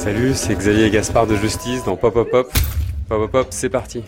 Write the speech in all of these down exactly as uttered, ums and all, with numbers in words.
Salut, c'est Xavier Gaspard de Justice dans Pop Pop Pop. Pop Pop Pop, c'est parti.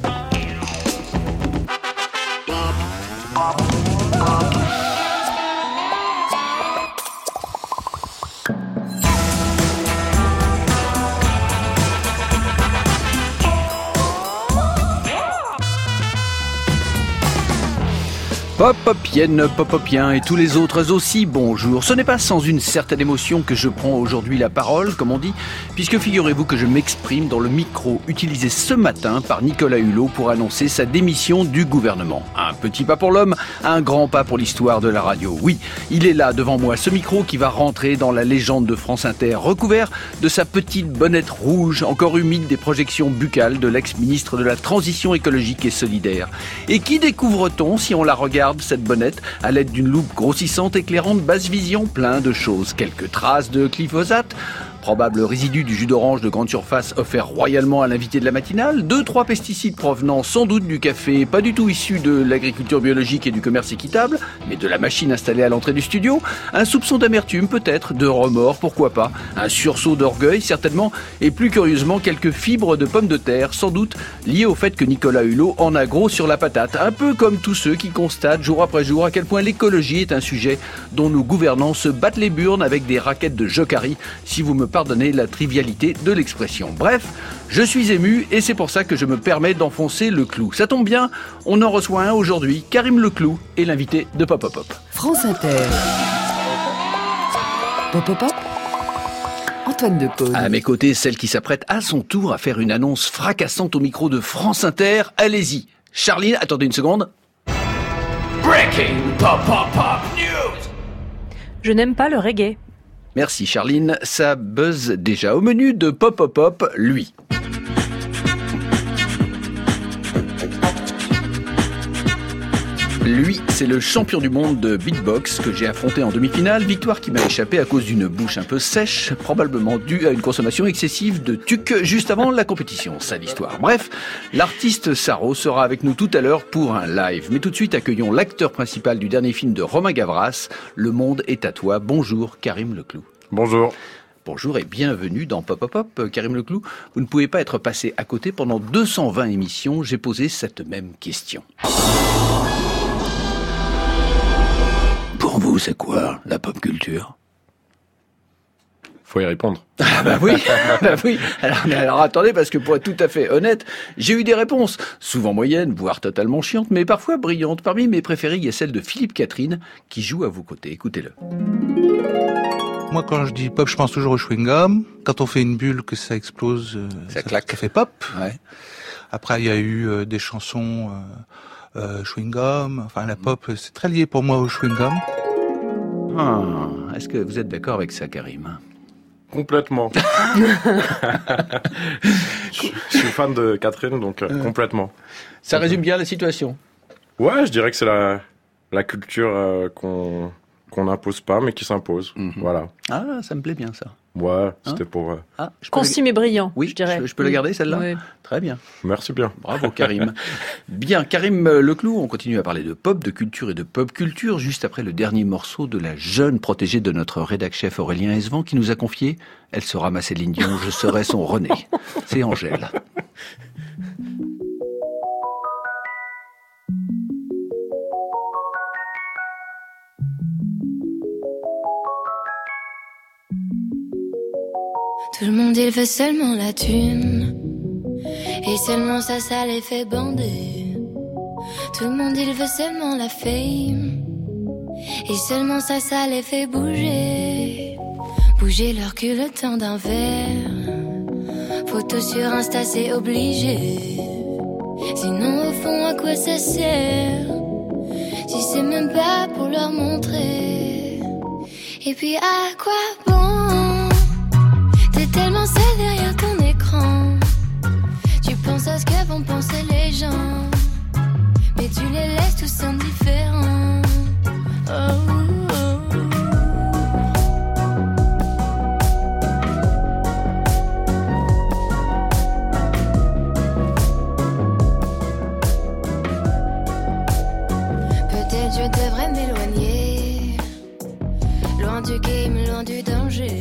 Pop-Popienne, Pop-Popien et tous les autres aussi, bonjour. Ce n'est pas sans une certaine émotion que je prends aujourd'hui la parole, comme on dit, puisque figurez-vous que je m'exprime dans le micro utilisé ce matin par Nicolas Hulot pour annoncer sa démission du gouvernement. Un petit pas pour l'homme, un grand pas pour l'histoire de la radio. Oui, il est là devant moi, ce micro qui va rentrer dans la légende de France Inter, recouvert de sa petite bonnette rouge, encore humide des projections buccales de l'ex-ministre de la Transition écologique et solidaire. Et qui découvre-t-on si on la regarde, cette bonnette, à l'aide d'une loupe grossissante éclairant de basse vision, plein de choses. Quelques traces de glyphosate, probable résidu du jus d'orange de grande surface offert royalement à l'invité de la matinale, deux, trois pesticides provenant sans doute du café, pas du tout issus de l'agriculture biologique et du commerce équitable, mais de la machine installée à l'entrée du studio, un soupçon d'amertume peut-être, de remords, pourquoi pas, un sursaut d'orgueil certainement, et plus curieusement quelques fibres de pommes de terre, sans doute liées au fait que Nicolas Hulot en a gros sur la patate, un peu comme tous ceux qui constatent jour après jour à quel point l'écologie est un sujet dont nos gouvernants se battent les burnes avec des raquettes de jokari, si vous me pardonnez la trivialité de l'expression. Bref, je suis ému et c'est pour ça que je me permets d'enfoncer le clou. Ça tombe bien, on en reçoit un aujourd'hui. Karim Leclou est l'invité de Pop Pop Pop. France Inter. Pop Pop Pop. Antoine Decaune. À mes côtés, celle qui s'apprête à son tour à faire une annonce fracassante au micro de France Inter. Allez-y. Charline, attendez une seconde. Breaking Pop Pop Pop News. Je n'aime pas le reggae. Merci Charline, ça buzz déjà. Au menu de Pop Pop Pop, lui. Lui, c'est le champion du monde de beatbox que j'ai affronté en demi-finale, victoire qui m'a échappé à cause d'une bouche un peu sèche, probablement due à une consommation excessive de tuc juste avant la compétition. Sale histoire. Bref, l'artiste Saro sera avec nous tout à l'heure pour un live. Mais tout de suite, accueillons l'acteur principal du dernier film de Romain Gavras, Le Monde est à toi. Bonjour Karim Leclou. Bonjour. Bonjour et bienvenue dans Pop Pop Pop. Karim Leclou, vous ne pouvez pas être passé à côté pendant deux cent vingt émissions. J'ai posé cette même question. Pour vous, c'est quoi la pop culture ? Faut y répondre. Ah bah oui, bah oui. Alors, mais alors attendez, parce que pour être tout à fait honnête, j'ai eu des réponses, souvent moyennes, voire totalement chiantes, mais parfois brillantes. Parmi mes préférées, il y a celle de Philippe Catherine, qui joue à vos côtés. Écoutez-le. Moi, quand je dis pop, je pense toujours au chewing-gum. Quand on fait une bulle, que ça explose, euh, ça, ça claque. Ça fait pop. Ouais. Après, il y a eu euh, des chansons euh, euh, chewing-gum. Enfin, la pop, c'est très lié pour moi au chewing-gum. Ah, est-ce que vous êtes d'accord avec ça, Karim ? Complètement. je, je suis fan de Catherine, donc euh, complètement. Ça résume bien la situation. Ouais, je dirais que c'est la, la culture euh, qu'on... qu'on n'impose pas, mais qui s'impose. Mm-hmm. Voilà. Ah, ça me plaît bien, ça. Ouais, c'était hein pour... Euh... Ah, Concis mais brillant, oui, je dirais. Je, je peux la garder, celle-là ? Oui. Très bien. Merci bien. Bravo, Karim. Bien, Karim Leclou, on continue à parler de pop, de culture et de pop culture, juste après le dernier morceau de la jeune protégée de notre rédac-chef Aurélien Esvan, qui nous a confié « Elle sera ma Céline Dion, je serai son René ». C'est Angèle. Tout le monde il veut seulement la thune, et seulement ça, ça les fait bander. Tout le monde il veut seulement la fame, et seulement ça, ça les fait bouger. Bouger leur cul le temps d'un verre, photo sur Insta c'est obligé. Sinon au fond à quoi ça sert, si c'est même pas pour leur montrer. Et puis à quoi bon, t'es tellement seul derrière ton écran, tu penses à ce que vont penser les gens, mais tu les laisses tous indifférents. Oh, oh, oh. Peut-être je devrais m'éloigner, loin du game, loin du danger.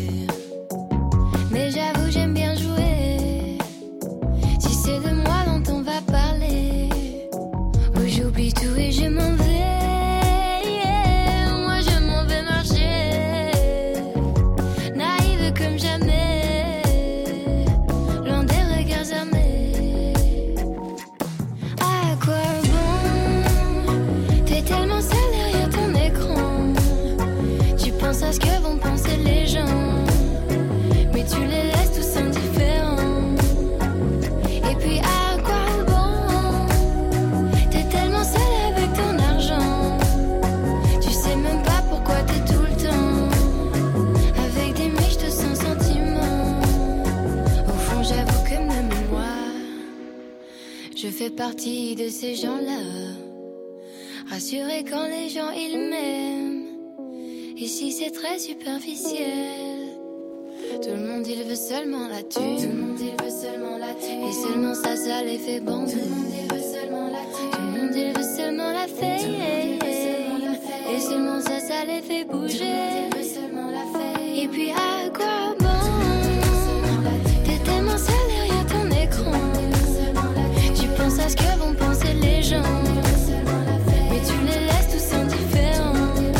fais partie de ces gens-là, rassurés quand les gens ils m'aiment. Ici c'est très superficiel. Tout le monde il veut seulement la thune. Tout le monde il veut seulement la thune. Et seulement ça, ça les fait bander. Tout le monde il veut seulement la thune. Tout le monde il veut seulement la fête. Et seulement ça, ça les fait bouger. Et puis à quoi bon? T'es tellement seul derrière ton écran. Tu penses à ce que vont penser les gens, mais tu les laisses tous indifférents.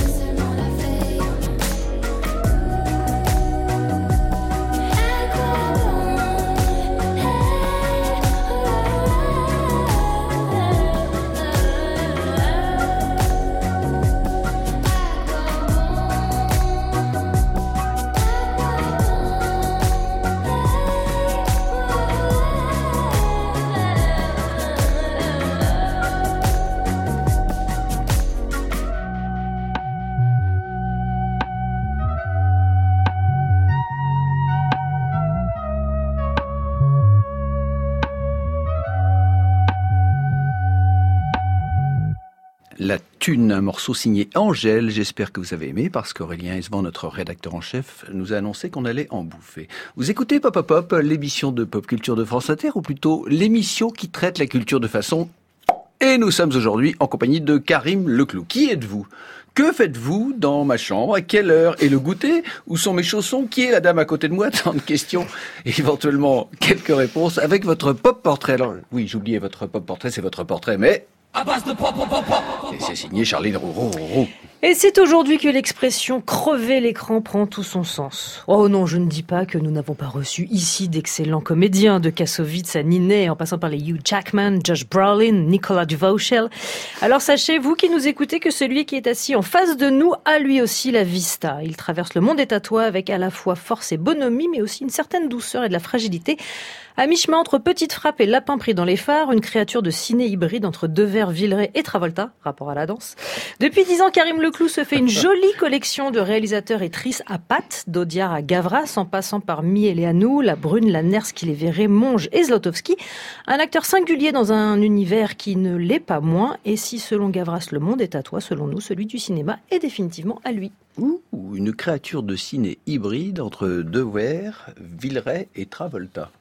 La Thune, un morceau signé Angèle. J'espère que vous avez aimé parce qu'Aurélien Esban, notre rédacteur en chef, nous a annoncé qu'on allait en bouffer. Vous écoutez Pop Pop Pop, l'émission de pop culture de France Inter, ou plutôt l'émission qui traite la culture de façon... Et nous sommes aujourd'hui en compagnie de Karim Leclou. Qui êtes-vous ? Que faites-vous dans ma chambre ? À quelle heure est le goûter ? Où sont mes chaussons ? Qui est la dame à côté de moi ? Tant de questions et éventuellement quelques réponses avec votre pop portrait. Alors oui, j'oubliais votre pop portrait, c'est votre portrait, mais... À base de pop, pop, pop, pop. Et c'est signé Charline Roux. Et c'est aujourd'hui que l'expression « crever l'écran » prend tout son sens. Oh non, je ne dis pas que nous n'avons pas reçu ici d'excellents comédiens, de Kassovitz à Ninet, en passant par les Hugh Jackman, Josh Brolin, Nicolas Duvauchel. Alors sachez, vous qui nous écoutez, que celui qui est assis en face de nous a lui aussi la vista. Il traverse le monde des tatouages avec à la fois force et bonhomie, mais aussi une certaine douceur et de la fragilité. À mi-chemin entre Petite Frappe et Lapin pris dans les phares, une créature de ciné hybride entre Devers, Villeray et Travolta, rapport à la danse. Depuis dix ans, Karim Leclou se fait une jolie collection de réalisateurs et tristes à pattes, d'Audiard à Gavras, en passant par Mieleanu, La Brune, La Nerski, Les Verrets, Monge et Zlotowski. Un acteur singulier dans un univers qui ne l'est pas moins, et si selon Gavras le monde est à toi, selon nous, celui du cinéma est définitivement à lui. Ouh, une créature de ciné hybride entre Devers, Villeray et Travolta.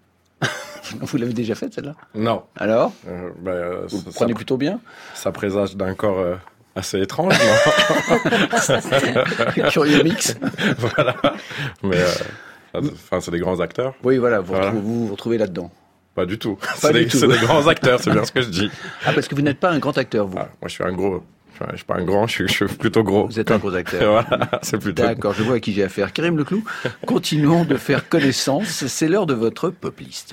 Vous l'avez déjà faite, celle-là ? Non. Alors euh, bah, euh, Vous ça, prenez ça, plutôt bien ? Ça présage d'un corps euh, assez étrange, non ? Curieux mix. Voilà. Mais euh, enfin, c'est des grands acteurs. Oui, voilà, vous voilà. Retrouvez, vous, vous retrouvez là-dedans. Pas du tout. Pas c'est, du des, tout. c'est des grands acteurs, c'est bien ce que je dis. Ah, parce que vous n'êtes pas un grand acteur, vous. Ah, moi, je suis un gros... Je suis pas un grand, je suis, je suis plutôt gros. Vous êtes un gros acteur. Voilà, c'est plutôt... D'accord, je vois à qui j'ai affaire. Karim Leclou, continuons de faire connaissance. C'est l'heure de votre pop list.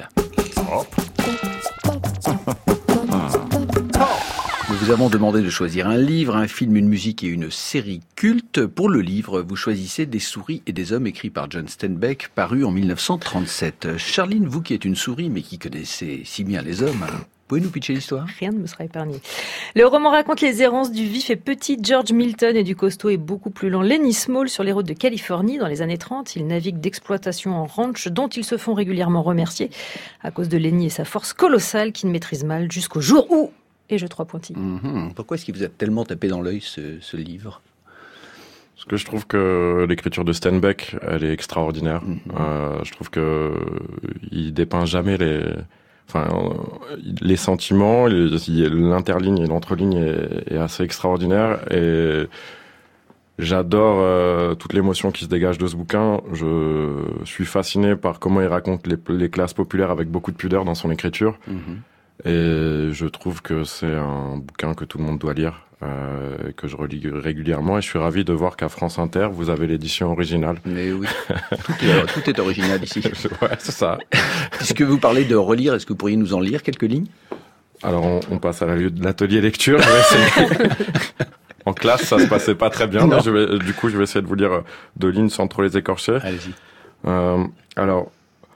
Nous vous avons demandé de choisir un livre, un film, une musique et une série culte. Pour le livre, vous choisissez Des souris et des hommes, écrit par John Steinbeck, paru en dix-neuf cent trente-sept. Charline, vous qui êtes une souris, mais qui connaissez si bien les hommes, pouvez nous pitcher l'histoire ? Rien ne me sera épargné. Le roman raconte les errances du vif et petit George Milton et du costaud et beaucoup plus lent Lenny Small sur les routes de Californie dans les années trente. Ils naviguent d'exploitation en ranch dont ils se font régulièrement remercier à cause de Lenny et sa force colossale qu'ils maîtrisent mal jusqu'au jour où... Et je trois pointillés. Mmh. Pourquoi est-ce qu'il vous a tellement tapé dans l'œil ce, ce livre ? Parce que je trouve que l'écriture de Steinbeck, elle est extraordinaire. Mmh. Euh, je trouve que il dépeint jamais les... Enfin, les sentiments, l'interligne et l'entreligne est, est assez extraordinaire et j'adore euh, toute l'émotion qui se dégage de ce bouquin. Je suis fasciné par comment il raconte les, les classes populaires avec beaucoup de pudeur dans son écriture. Mmh. Et je trouve que c'est un bouquin que tout le monde doit lire, euh, que je relis régulièrement. Et je suis ravi de voir qu'à France Inter, vous avez l'édition originale. Mais oui, tout est, tout est original ici. Ouais, c'est ça. Puisque vous parlez de relire, est-ce que vous pourriez nous en lire quelques lignes ? Alors, on, on passe à l'atelier lecture. Je vais essayer. En classe, ça se passait pas très bien. Mais je vais, du coup, je vais essayer de vous lire deux lignes sans trop les écorcher. Allez-y. Euh, alors...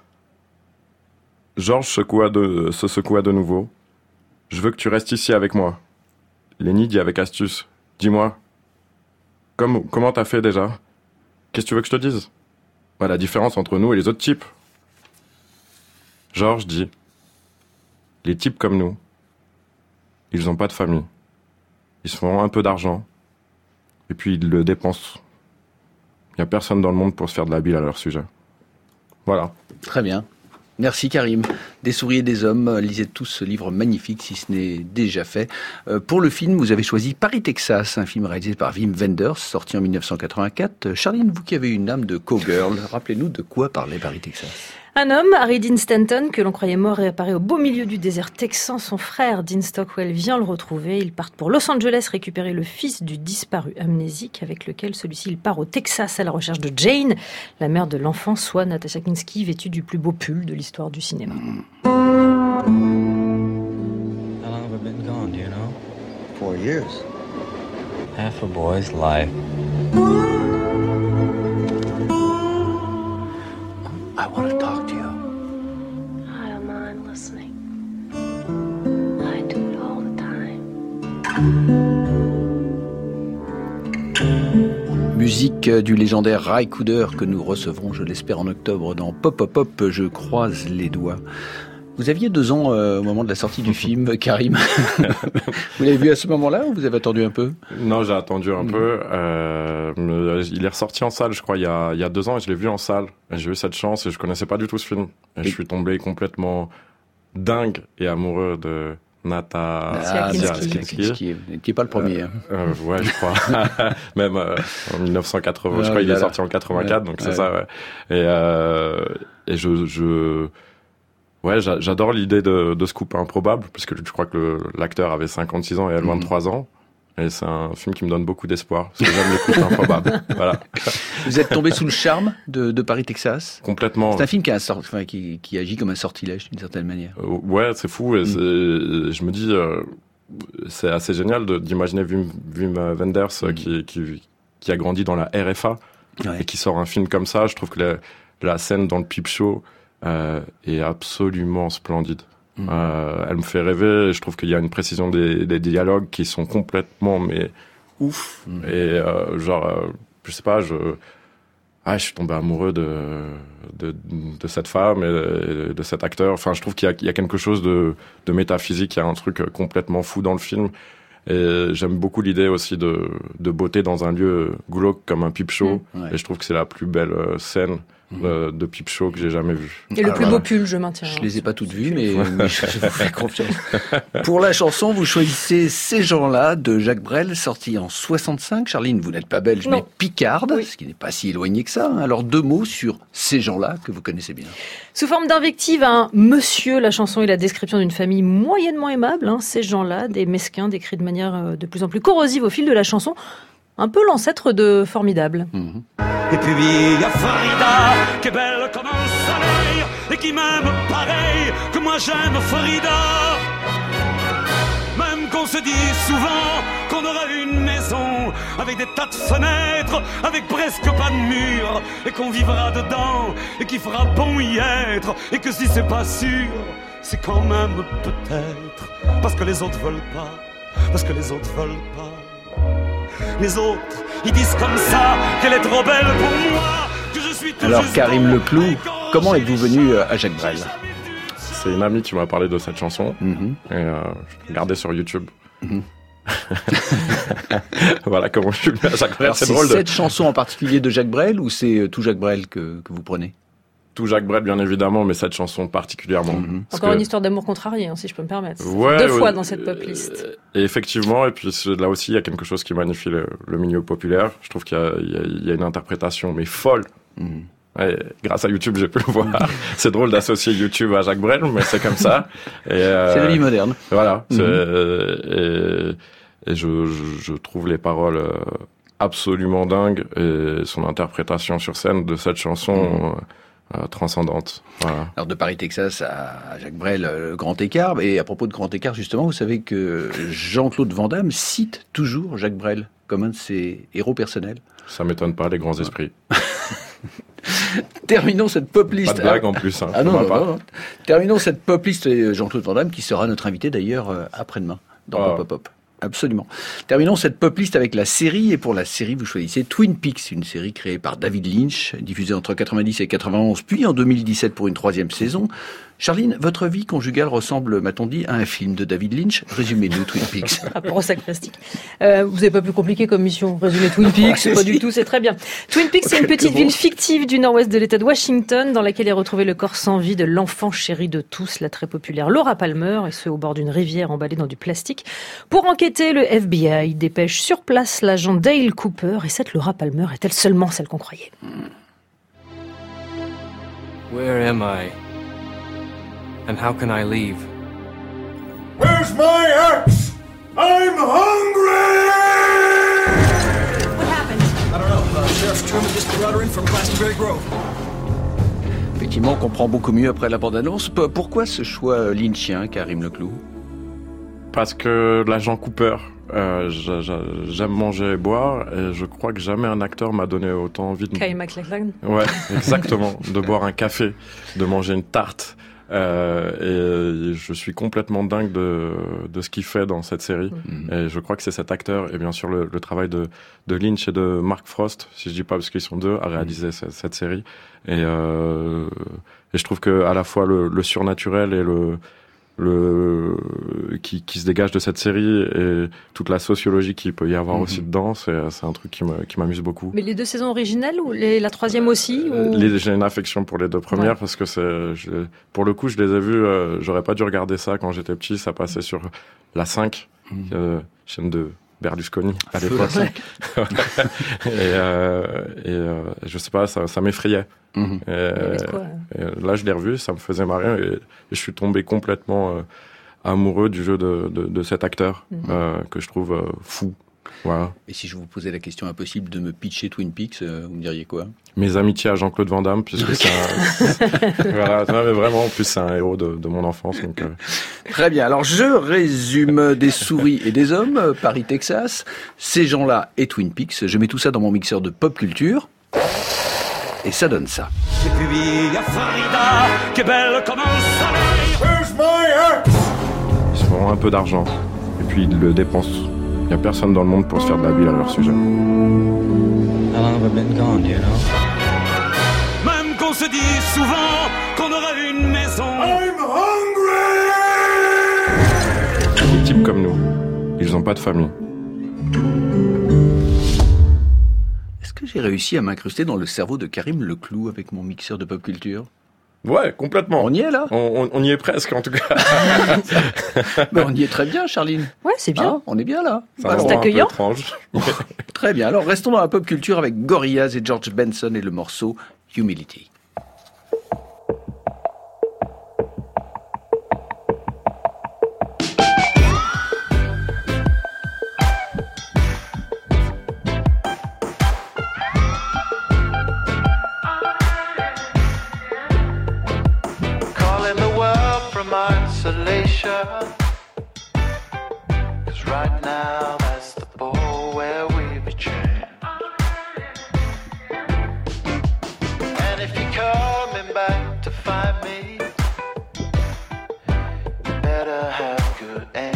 Georges secoua de, se secoua de nouveau. « Je veux que tu restes ici avec moi. » Lenny dit avec astuce. « Dis-moi. Comme, comment t'as fait déjà ? Qu'est-ce que tu veux que je te dise ? Bah, la différence entre nous et les autres types. » Georges dit. « les types comme nous, ils n'ont pas de famille. Ils se font un peu d'argent, et puis ils le dépensent. Il n'y a personne dans le monde pour se faire de la bile à leur sujet. Voilà. Très bien. Merci Karim. Des souris et des hommes, lisez tous ce livre magnifique si ce n'est déjà fait. Euh, pour le film, vous avez choisi Paris, Texas, un film réalisé par Wim Wenders, sorti en dix-neuf cent quatre-vingt-quatre. Charline, vous qui avez une âme de cowgirl, rappelez-nous de quoi parlait Paris, Texas. Un homme, Harry Dean Stanton, que l'on croyait mort, réapparaît au beau milieu du désert texan. Son frère, Dean Stockwell, vient le retrouver. Ils partent pour Los Angeles récupérer le fils du disparu amnésique, avec lequel celui-ci il part au Texas à la recherche de Jane, la mère de l'enfant, soit Natasha Kinski, vêtue du plus beau pull de l'histoire du cinéma. How long have I been gone, do you know? Four years. Half a boy's life. I want to talk to you. I don't mind listening. I do it all the time. Musique du légendaire Ry Cooder que nous recevrons, je l'espère, en octobre dans Pop Pop Pop, je croise les doigts. Vous aviez deux ans euh, au moment de la sortie du film, Karim. Vous l'avez vu à ce moment-là ou vous avez attendu un peu? Non, j'ai attendu un mmh. peu. Euh, il est ressorti en salle, je crois, il y a, il y a deux ans, et je l'ai vu en salle. Et j'ai eu cette chance et je connaissais pas du tout ce film. Et, et... je suis tombé complètement dingue et amoureux de Natasha Kinski. Qui n'est pas le premier. Hein. Euh, euh, ouais, je crois. Même euh, en dix-neuf cent quatre-vingts, ah, je crois qu'il est sorti en quatre-vingt-quatre, ouais, donc c'est ouais. ça. Ouais. Et, euh, et je... je... Ouais, j'adore l'idée de, de ce couple improbable, puisque je crois que le, l'acteur avait cinquante-six ans et elle vingt-trois mmh. ans. Et c'est un film qui me donne beaucoup d'espoir, parce que j'aime les couples improbables. Voilà. Vous êtes tombé sous le charme de, de Paris, Texas? Complètement. C'est un film qui, a un sort, enfin, qui, qui agit comme un sortilège, d'une certaine manière. Euh, ouais, c'est fou. Et mmh. c'est, je me dis, euh, c'est assez génial de, d'imaginer Wim, Wim Wenders mmh. qui, qui, qui a grandi dans la R F A ouais. et qui sort un film comme ça. Je trouve que la, la scène dans le Peep Show Euh, est absolument splendide. Mmh. Euh, elle me fait rêver. Je trouve qu'il y a une précision des, des dialogues qui sont complètement mais ouf. Mmh. Et euh, genre, euh, je sais pas, je, ah, je suis tombé amoureux de de, de cette femme et de, de cet acteur. Enfin, je trouve qu'il y a, il y a quelque chose de, de métaphysique. Il y a un truc complètement fou dans le film. Et j'aime beaucoup l'idée aussi de, de beauté dans un lieu glauque comme un Peep Show. Mmh, ouais. Et je trouve que c'est la plus belle scène de, de Peep Show que j'ai jamais vu. Et le ah, plus voilà. beau pull, je maintiens. Je les ai pas toutes vues, mais, mais je vous fais confiance. Pour la chanson, vous choisissez Ces gens-là de Jacques Brel, sorti en soixante-cinq. Charline, vous n'êtes pas belge, non. mais picarde, oui. ce qui n'est pas si éloigné que ça. Alors deux mots sur Ces gens-là que vous connaissez bien. Sous forme d'invective, un monsieur, la chanson est la description d'une famille moyennement aimable. Hein, ces gens-là, des mesquins décrits de manière de plus en plus corrosive au fil de la chanson. Un peu l'ancêtre de Formidable. Mmh. Et puis il y a Farida, qui est belle comme un soleil, et qui m'aime pareil que moi j'aime Farida. Même qu'on se dit souvent qu'on aura une maison, avec des tas de fenêtres, avec presque pas de murs, et qu'on vivra dedans, et qu'il fera bon y être, et que si c'est pas sûr, c'est quand même peut-être, parce que les autres veulent pas, parce que les autres veulent pas. Les autres, ils disent comme ça qu'elle est trop belle pour moi, que je suis tout Alors juste Karim bon, Leclou, comment êtes-vous venu à Jacques Brel? C'est une amie qui m'a parlé de cette chanson mm-hmm. et euh, je regardais sur YouTube. Mm-hmm. Voilà comment je suis venu à Jacques Brel. Alors, c'est, c'est drôle cette de... chanson en particulier de Jacques Brel ou c'est tout Jacques Brel que, que vous prenez? Tout Jacques Brel, bien évidemment, mais cette chanson particulièrement. Mm-hmm. Encore que... une histoire d'amour contrarié, hein, si je peux me permettre. Ouais, Deux ouais, fois dans cette pop list. Et effectivement, et puis là aussi, il y a quelque chose qui magnifie le, le milieu populaire. Je trouve qu'il y a, il y a, il y a une interprétation, mais folle. Mm-hmm. Ouais, grâce à YouTube, j'ai pu le voir. Mm-hmm. C'est drôle d'associer YouTube à Jacques Brel, mais c'est comme ça. Et, euh, c'est la vie moderne. Voilà. Mm-hmm. C'est, et et je, je, je trouve les paroles absolument dingues et son interprétation sur scène de cette chanson... Mm-hmm. Euh, transcendante. Voilà. Alors de Paris, Texas à Jacques Brel, le grand écart. Et à propos de grand écart, justement, vous savez que Jean-Claude Van Damme cite toujours Jacques Brel comme un de ses héros personnels. Ça m'étonne pas, les grands esprits. Terminons cette pop list. Pas de blague en plus. Hein. Ah non, non, non, non. Terminons cette pop list. Jean-Claude Van Damme qui sera notre invité d'ailleurs après-demain dans ah. Pop Pop Pop. Absolument. Terminons cette pop list avec la série, et pour la série, vous choisissez Twin Peaks, une série créée par David Lynch, diffusée entre quatre-vingt-dix et quatre-vingt-onze, puis en deux mille dix-sept pour une troisième saison. Charline, votre vie conjugale ressemble, m'a-t-on dit, à un film de David Lynch. Résumez-nous Twin Peaks. Rapport au sac plastique. Euh, vous n'avez pas plus compliqué comme mission. Résumer Twin Peaks, c'est pas du tout, c'est très bien. Twin Peaks, c'est une petite ville fictive du nord-ouest de l'État de Washington, dans laquelle est retrouvé le corps sans vie de l'enfant chéri de tous, la très populaire Laura Palmer, et ce au bord d'une rivière emballée dans du plastique. Pour enquêter, le F B I dépêche sur place l'agent Dale Cooper, et cette Laura Palmer est-elle seulement celle qu'on croyait? Where am I? And how can I leave? Where's my axe? I'm hungry! What happened? I don't know. Uh, Sheriff Truman just brought her in from Glastonbury Grove. Effectivement, on comprend beaucoup mieux après la bande-annonce. Pourquoi ce choix lynchien, Karim Leclou? Parce que l'agent Cooper, euh, j'aime manger et boire, et je crois que jamais un acteur m'a donné autant envie de... Kyle MacLachlan. Ouais, exactement. De boire un café, de manger une tarte. Euh, et je suis complètement dingue de, de ce qu'il fait dans cette série. Mmh. Et je crois que c'est cet acteur, et bien sûr le, le travail de, de Lynch et de Mark Frost, si je dis pas parce qu'ils sont deux, à réaliser mmh. cette, cette série. Et, euh, et je trouve que à la fois le, le surnaturel et le... le qui, qui se dégage de cette série et toute la sociologie qu'il peut y avoir mmh. aussi dedans, c'est, c'est un truc qui, me, qui m'amuse beaucoup. Mais les deux saisons originales ou les, la troisième aussi ou... les, J'ai une affection pour les deux premières, ouais. Parce que c'est, je, pour le coup je les ai vues, euh, j'aurais pas dû regarder ça quand j'étais petit, ça passait sur la cinq, mmh. euh, chaîne de Berlusconi à l'époque. et, euh, et euh, je sais pas, ça, ça m'effrayait. Mmh. Et, et là je l'ai revu, ça me faisait marrer et, et je suis tombé complètement euh, amoureux du jeu de, de, de cet acteur mmh. euh, que je trouve euh, fou. Voilà. Et si je vous posais la question impossible de me pitcher Twin Peaks, euh, vous me diriez quoi? Mes amitiés à Jean-Claude Van Damme, puisque c'est un... voilà, non, mais vraiment, en plus c'est un héros de, de mon enfance. Donc, euh... Très bien, alors je résume des souris et des hommes, Paris, Texas, ces gens-là et Twin Peaks, je mets tout ça dans mon mixeur de pop culture, et ça donne ça. Et puis il y a Farida, qui est belle comme un soleil. Where's my axe? Ils se font un peu d'argent, et puis ils le dépensent. Il n'y a personne dans le monde pour se faire de la bile à leur sujet. How long have I been gone, do you know? Même qu'on se dit souvent qu'on aurait une maison. I'm hungry! Des types comme nous, ils n'ont pas de famille. Est-ce que j'ai réussi à m'incruster dans le cerveau de Karim Leclou avec mon mixeur de pop culture? Ouais, complètement. On y est là. On, on, on y est presque en tout cas. Mais on y est très bien, Charline. Ouais, c'est bien. Ah, on est bien là. C'est un accueillant. peu étrange. Très bien. Alors restons dans la pop culture avec Gorillaz et George Benson et le morceau Humility. Cause right now that's the ball where we betray. And if you're coming back to find me, you better have good aim.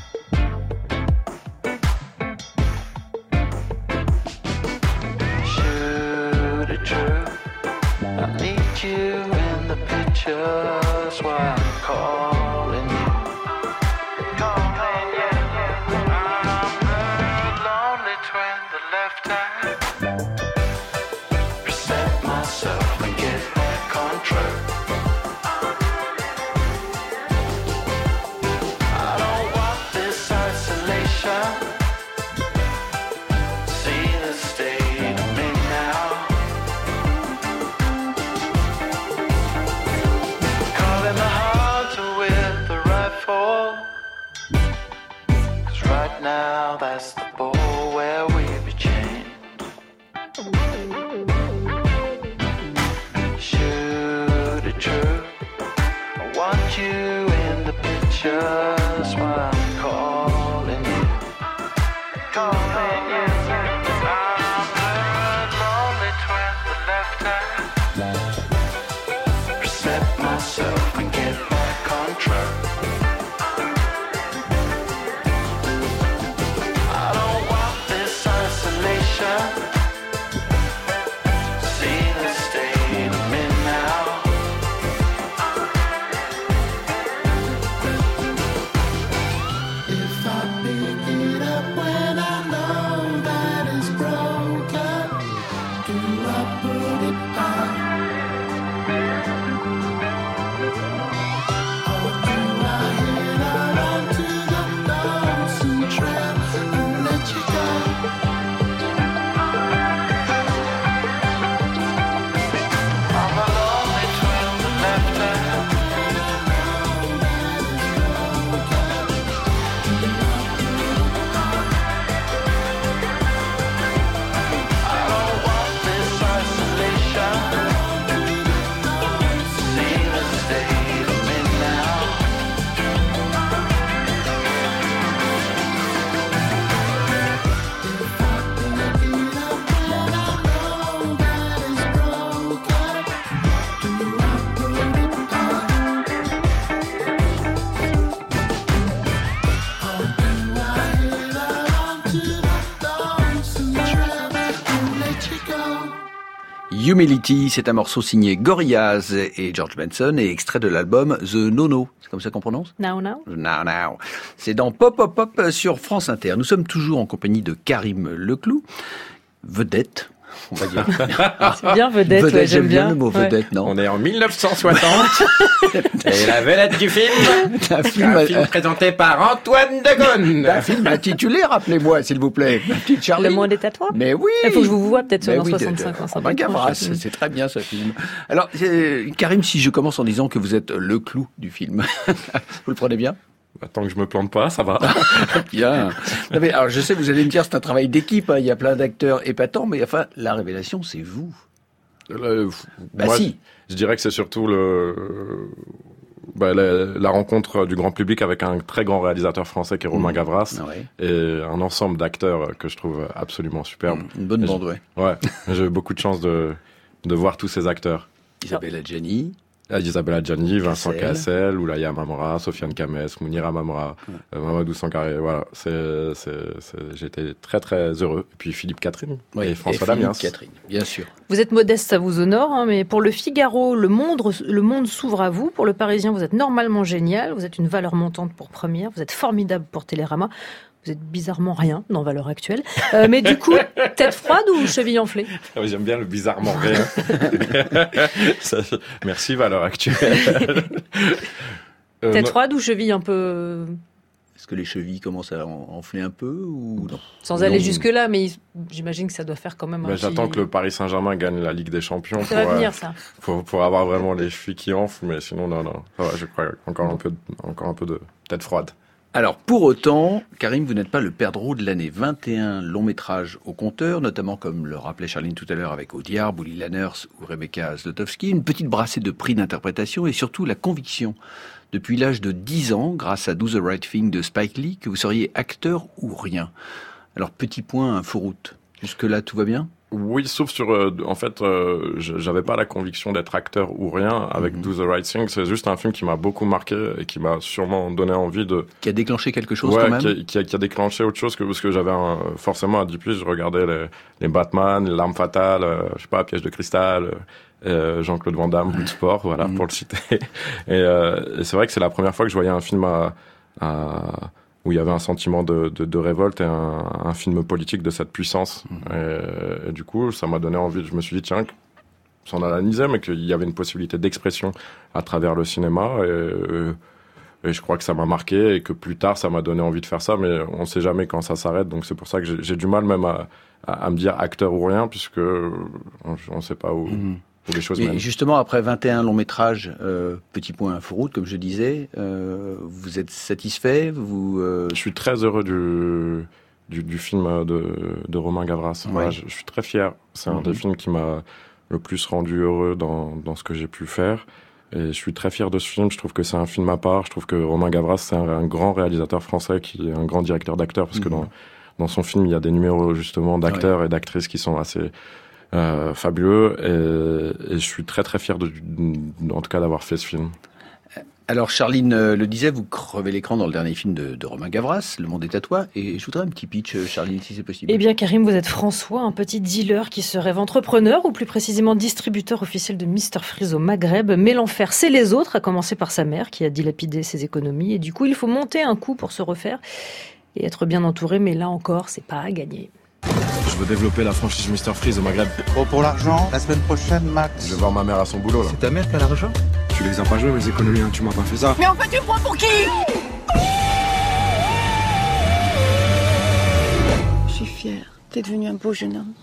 Shoot it true, I need you in the picture, that's why I'm calling you. Now that's the ball where we be chained. Shoot it true, I want you in the picture, that's why I'm calling you. Calling you. I'm good, lonely twin, the left hand. Reset myself and get back on track. Humility, c'est un morceau signé Gorillaz et George Benson et extrait de l'album The No-No. C'est comme ça qu'on prononce ? Now, now. Now, now. C'est dans Pop Pop Pop sur France Inter. Nous sommes toujours en compagnie de Karim Leclou, vedette, on va dire. C'est bien vedette, vedette ouais, j'aime bien. le mot Ouais. vedette, non ? On est en mille neuf cent soixante. Et la vedette du film, Un film, un film présenté par Antoine de Gaulle. un film intitulé, rappelez-moi, s'il vous plaît. Ma petite Charlie. Le monde est à toi. Mais oui. Il faut que je vous vois peut-être sur Mais dans oui, de- soixante-cinq ans. de- ça Romain va être Gavras, proche. c'est très bien ce film. Alors, euh, Karim, si je commence en disant que vous êtes le clou du film, vous le prenez bien ? Bah, tant que je me plante pas, ça va. Bien. Non, mais, alors, je sais, vous allez me dire, c'est un travail d'équipe, hein, il y a plein d'acteurs épatants, mais enfin, la révélation, c'est vous. Le- Bah moi, si. Je, je dirais que c'est surtout le, bah, la, la rencontre du grand public avec un très grand réalisateur français qui est Romain Mmh. Gavras Ah ouais. et un ensemble d'acteurs que je trouve absolument superbe. Une bonne Et bande, j'ai- ouais. Ouais, j'ai eu beaucoup de chance de, de voir tous ces acteurs. Isabelle Adjani. Ah, Isabelle Adjani, Vincent Cassel. Cassel, Oulaya Mamra, Sofiane Kames, Mounira Mamra, euh, Mamadou Sankaré, voilà. C'est, c'est, c'est, j'étais très très heureux. Et puis Philippe Catherine Ouais, et François et Philippe Damiens. Catherine, bien sûr. Vous êtes modeste, ça vous honore, hein, mais pour le Figaro, le monde, le monde s'ouvre à vous. Pour le Parisien, vous êtes normalement génial. Vous êtes une valeur montante pour Première. Vous êtes formidable pour Télérama. Vous êtes bizarrement rien dans Valeurs Actuelles. Euh, mais du coup, tête froide ou cheville enflée ? Ah oui, j'aime bien le bizarrement rien. Ça, merci, Valeurs Actuelles. Euh, Tête non, froide ou cheville un peu... Est-ce que les chevilles commencent à en- enfler un peu ou non ? Sans Non. aller jusque-là, mais il- j'imagine que ça doit faire quand même un bah, petit... j'attends que le Paris Saint-Germain gagne la Ligue des Champions Ça pour, va euh, venir, ça. pour, pour avoir vraiment les chevilles qui enflent, mais sinon, non, non. Ça va, je crois encore un peu, de- encore un peu de tête froide. Alors, pour autant, Karim, vous n'êtes pas le perdreau de l'année. vingt et un longs métrages au compteur, notamment comme le rappelait Charline tout à l'heure avec Audiard, Bouli Lanners ou Rebecca Zlotowski, une petite brassée de prix d'interprétation et surtout la conviction, depuis l'âge de dix ans, grâce à Do the Right Thing de Spike Lee, que vous seriez acteur ou rien. Alors, petit point, Fauroute. Jusque-là, tout va bien ? Oui, sauf sur, euh, en fait, euh, je- j'avais pas la conviction d'être acteur ou rien avec Mhm. Do the Right Thing. C'est juste un film qui m'a beaucoup marqué et qui m'a sûrement donné envie de. Qui a déclenché quelque chose ouais, quand même ? qui, a, qui, a, qui a déclenché autre chose que parce que j'avais un, forcément à dix piges, je regardais les, les Batman, les L'Arme Fatale, euh, je sais pas, Piège de Cristal, euh, Jean-Claude Van Damme, Bloodsport, voilà, Mhm. pour le citer. Et, euh, et c'est vrai que c'est la première fois que je voyais un film à, à où il y avait un sentiment de, de, de révolte et un, un film politique de cette puissance. Mmh. Et, et du coup, ça m'a donné envie. Je me suis dit, tiens, sans analyser, mais qu'il y avait une possibilité d'expression à travers le cinéma. Et, et je crois que ça m'a marqué et que plus tard, ça m'a donné envie de faire ça. Mais on ne sait jamais quand ça s'arrête. Donc c'est pour ça que j'ai, j'ai du mal même à, à, à me dire acteur ou rien, puisque on ne sait pas où... Mmh. où les choses Mais mènent. justement, après vingt et un longs métrages, euh, petit point Fauroute, comme je disais, euh, vous êtes satisfait vous, euh... Je suis très heureux du, du, du film de, de Romain Gavras. Ouais. Voilà, je, je suis très fier. C'est un Mhm. des films qui m'a le plus rendu heureux dans, dans ce que j'ai pu faire. Et je suis très fier de ce film. Je trouve que c'est un film à part. Je trouve que Romain Gavras, c'est un, un grand réalisateur français qui est un grand directeur d'acteurs. Parce que Mhm. dans, dans son film, il y a des numéros justement d'acteurs et d'actrices qui sont assez... Euh, fabuleux et, et je suis très très fier de, de, en tout cas d'avoir fait ce film. Alors Charline euh, le disait, vous crevez l'écran dans le dernier film de, de Romain Gavras, Le Monde est à toi, et je voudrais un petit pitch, euh, Charline, si c'est possible. Eh bien, Karim, vous êtes François, un petit dealer qui se rêve entrepreneur, ou plus précisément distributeur officiel de mister Freeze au Maghreb. Mais l'enfer, c'est les autres, à commencer par sa mère, qui a dilapidé ses économies. Et du coup, il faut monter un coup pour se refaire et être bien entouré. Mais là encore, c'est pas à gagner. Je veux développer la franchise mister Freeze au Maghreb. Bon, pour l'argent, la semaine prochaine, Max. Je vais voir ma mère à son boulot, là. C'est ta mère qui a l'argent? Tu les as pas joués, mes économies, hein. Tu m'as pas fait ça. Mais en fait, tu me prends pour qui? Je suis fière. T'es devenu un beau jeune homme.